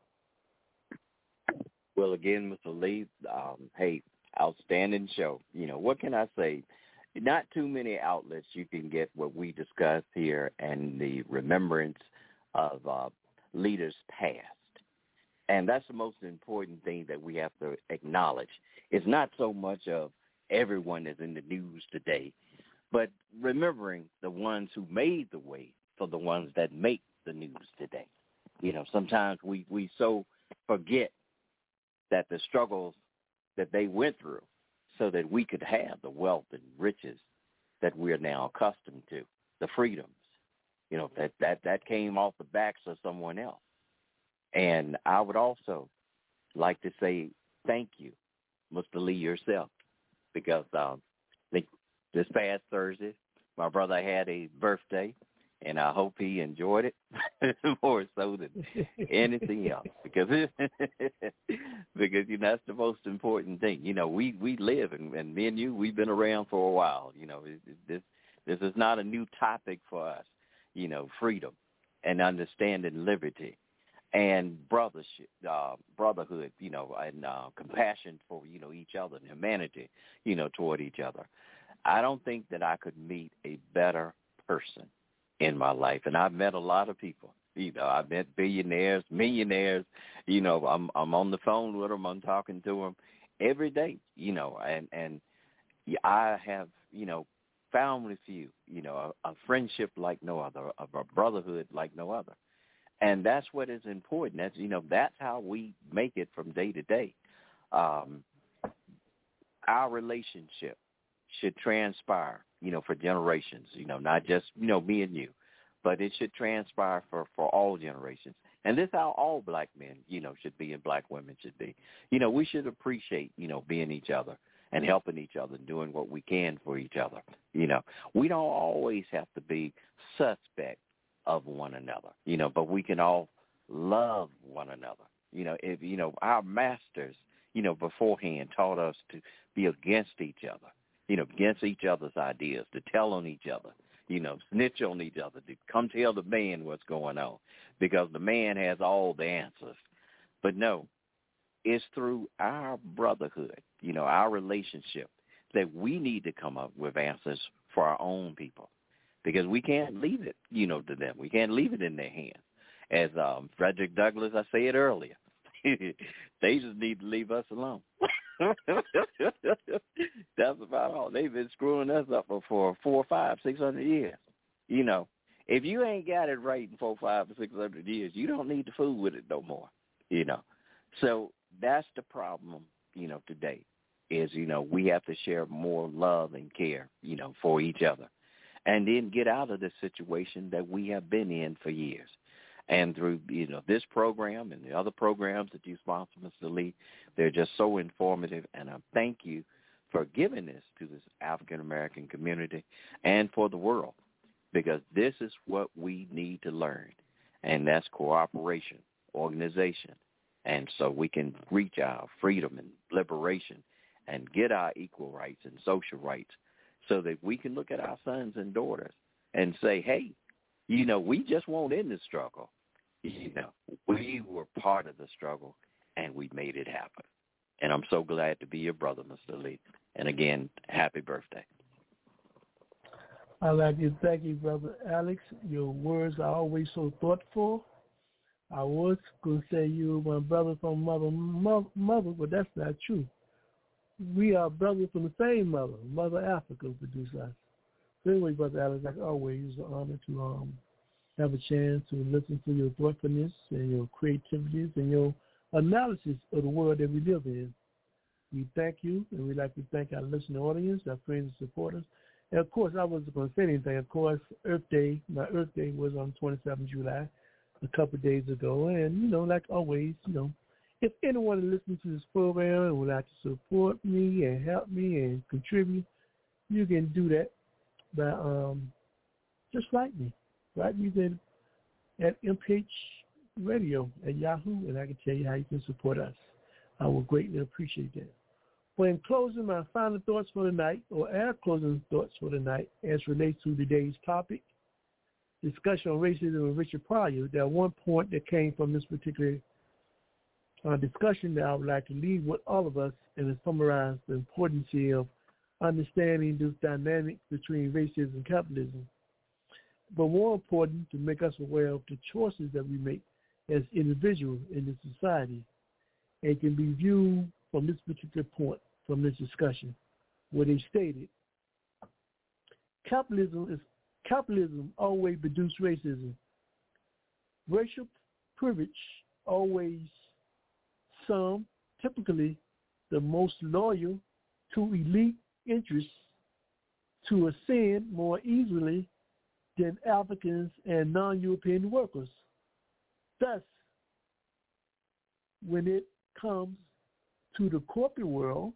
G: Well, again, Mr. Lee, hey, outstanding show. What can I say? Not too many outlets you can get what we discussed here and the remembrance of leaders past. And that's the most important thing that we have to acknowledge. It's not so much of everyone that's in the news today, but remembering the ones who made the way for the ones that make the news today. Sometimes we so forget that the struggles that they went through so that we could have the wealth and riches that we're now accustomed to, the freedoms, that came off the backs of someone else. And I would also like to say thank you, Mr. Lee, yourself, because this past Thursday, my brother had a birthday, and I hope he enjoyed it more so than anything else, because that's the most important thing. We live, and me and you, we've been around for a while. This is not a new topic for us. Freedom and understanding liberty and brotherhood, and compassion for, each other and humanity, toward each other. I don't think that I could meet a better person in my life. And I've met a lot of people. I've met billionaires, millionaires. I'm on the phone with them. I'm talking to them every day, and I have, found with you, a friendship like no other, a brotherhood like no other. And that's what is important. That's how we make it from day to day. Our relationship should transpire, for generations, not just, me and you, but it should transpire for all generations. And this is how all black men, should be and black women should be. We should appreciate, being each other and helping each other and doing what we can for each other. We don't always have to be suspect of one another, but we can all love one another. If, our masters, beforehand taught us to be against each other, against each other's ideas, to tell on each other, snitch on each other, to come tell the man what's going on, because the man has all the answers. But no, it's through our brotherhood, our relationship, that we need to come up with answers for our own people, because we can't leave it, to them. We can't leave it in their hands. As Frederick Douglass, I said earlier, they just need to leave us alone. That's about all. They've been screwing us up for 400, 500, 600 years. If you ain't got it right in 400, 500, 600 years, you don't need to fool with it no more. So that's the problem. Today is we have to share more love and care, for each other, and then get out of the situation that we have been in for years. And through, this program and the other programs that you sponsor, Mr. Lee, they're just so informative. And I thank you for giving this to this African-American community and for the world, because this is what we need to learn, and that's cooperation, organization. And so we can reach our freedom and liberation and get our equal rights and social rights, so that we can look at our sons and daughters and say, hey, you know, we just won't end the struggle. You know, we were part of the struggle, and we made it happen. And I'm so glad to be your brother, Mr. Lee. And again, happy birthday.
C: I'd like to thank you, Brother Alex. Your words are always so thoughtful. I was going to say you were my brother from mother, but that's not true. We are brothers from the same mother. Mother Africa produced us. So anyway, Brother Alex, like always, it's an honor to have a chance to listen to your thoughtfulness and your creativities and your analysis of the world that we live in. We thank you, and we'd like to thank our listening audience, our friends and supporters. And, of course, I wasn't going to say anything. Of course, Earth Day, my Earth Day was on 27th July, a couple of days ago. And, you know, like always, you know, if anyone is listening to this program and would like to support me and help me and contribute, you can do that by just write me. Write me then at MPH Radio at Yahoo, and I can tell you how you can support us. I will greatly appreciate that. Well, in closing, my final thoughts for the night, or our closing thoughts for the night, as relates to today's topic, discussion on racism with Richard Pryor, there one point that came from this particular discussion that I would like to leave with all of us and summarize the importance of understanding this dynamic between racism and capitalism. But more important, to make us aware of the choices that we make as individuals in this society. It can be viewed from this particular point, from this discussion, where they stated, capitalism always produced racism. Racial privilege always some, typically the most loyal to elite interests, to ascend more easily than Africans and non-European workers. Thus, when it comes to the corporate world,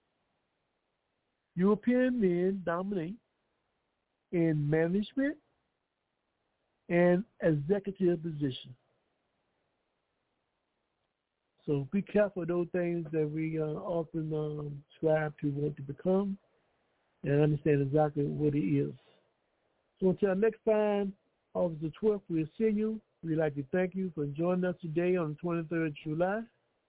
C: European men dominate in management and executive positions. So be careful of those things that we often strive to want to become, and understand exactly what it is. So until next time, August the 12th, we'll see you. We'd like to thank you for joining us today on the 23rd of July,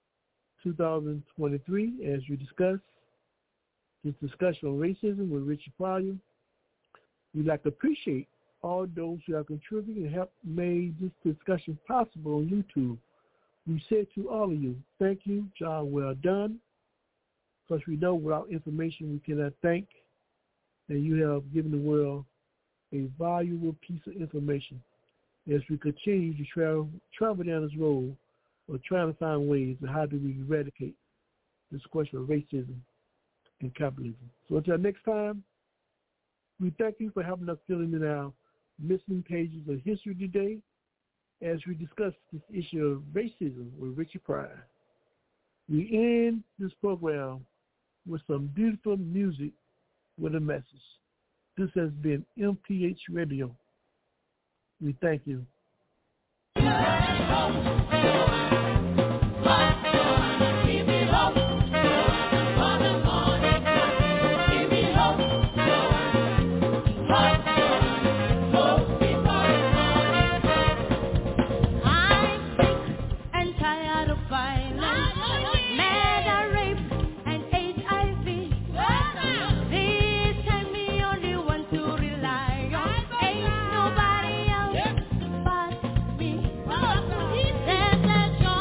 C: 2023, as we discuss this discussion on racism with Richard Pryor. We'd like to appreciate all those who have contributed and helped make this discussion possible on YouTube. We say to all of you, thank you, job well done, because we know without information we cannot thank, and you have given the world a valuable piece of information as we continue to travel down this road of trying to find ways of how do we eradicate this question of racism and capitalism. So until next time, we thank you for helping us fill in our missing pages of history today as we discuss this issue of racism with Richard Pryor. We end this program with some beautiful music with a message. This has been MPH Radio. We thank you.
M: There's a joy.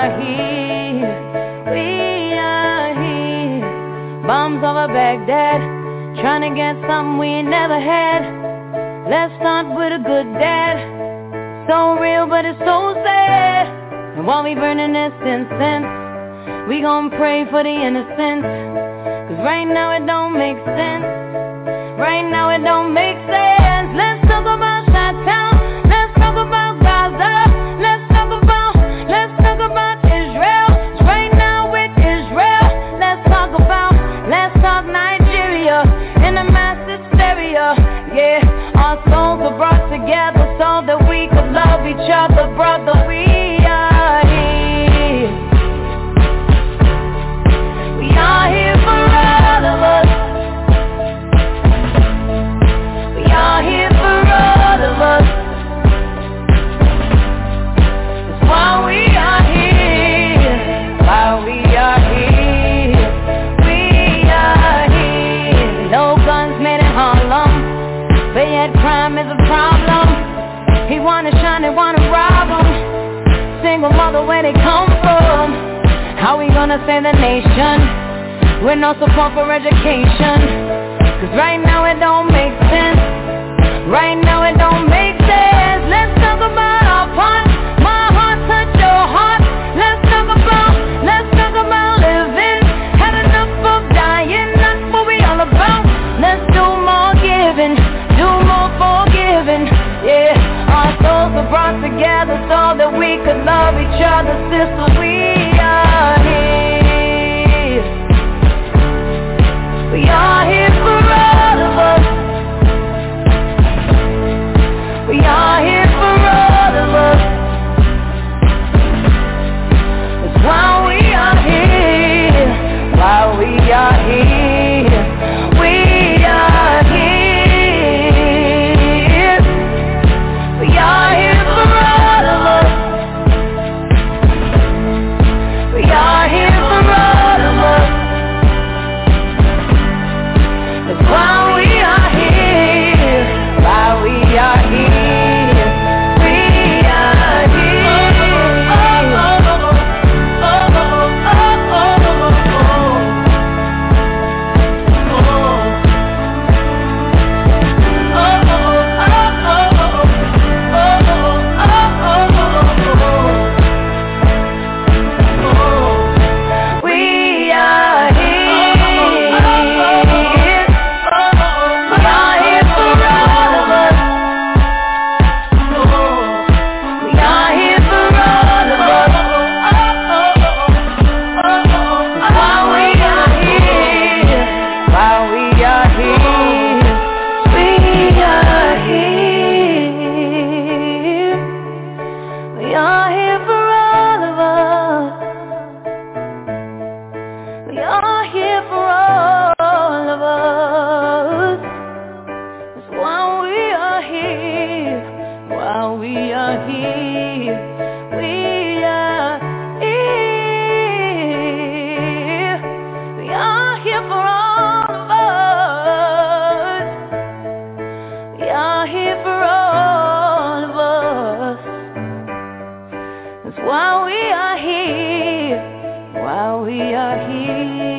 M: are here. We are here. Bombs over Baghdad, trying to get something we ain't never had. Let's start with a good dad. So real, but it's so sad. And while we burning this incense, we gon' pray for the innocent. Cause right now it don't make sense. Right now it don't make sense. Let's talk about Chi-Town. Let's talk about Gaza. Let's talk about Israel. Right now with Israel. Let's talk Nigeria in a mass hysteria. Yeah, our souls were brought together so that we could love each other, brother. We are here. We are here for all of us. We are here for all of us. That's why we are here. Why we are here. We are here. No guns made in Harlem, but yet crime is a problem. He wanna shine, they wanna rob him. Single mother, where they come from? How we gonna save the nation with no support for education? Cause right now it don't make sense. Right now it don't make sense. Let's talk about our part. My heart touch your heart. Let's talk about living. Had enough of dying, that's what we all about. Let's do more giving, do more forgiving. Yeah, our souls were brought together so that we could love each other, sister. We are here. We are here for all of us. We are here for all of us. That's why we are here. Why we are here. We are here. We are here for all of us. We are here for all of us. That's why we are here. Why we are here. We are here. Why we are here.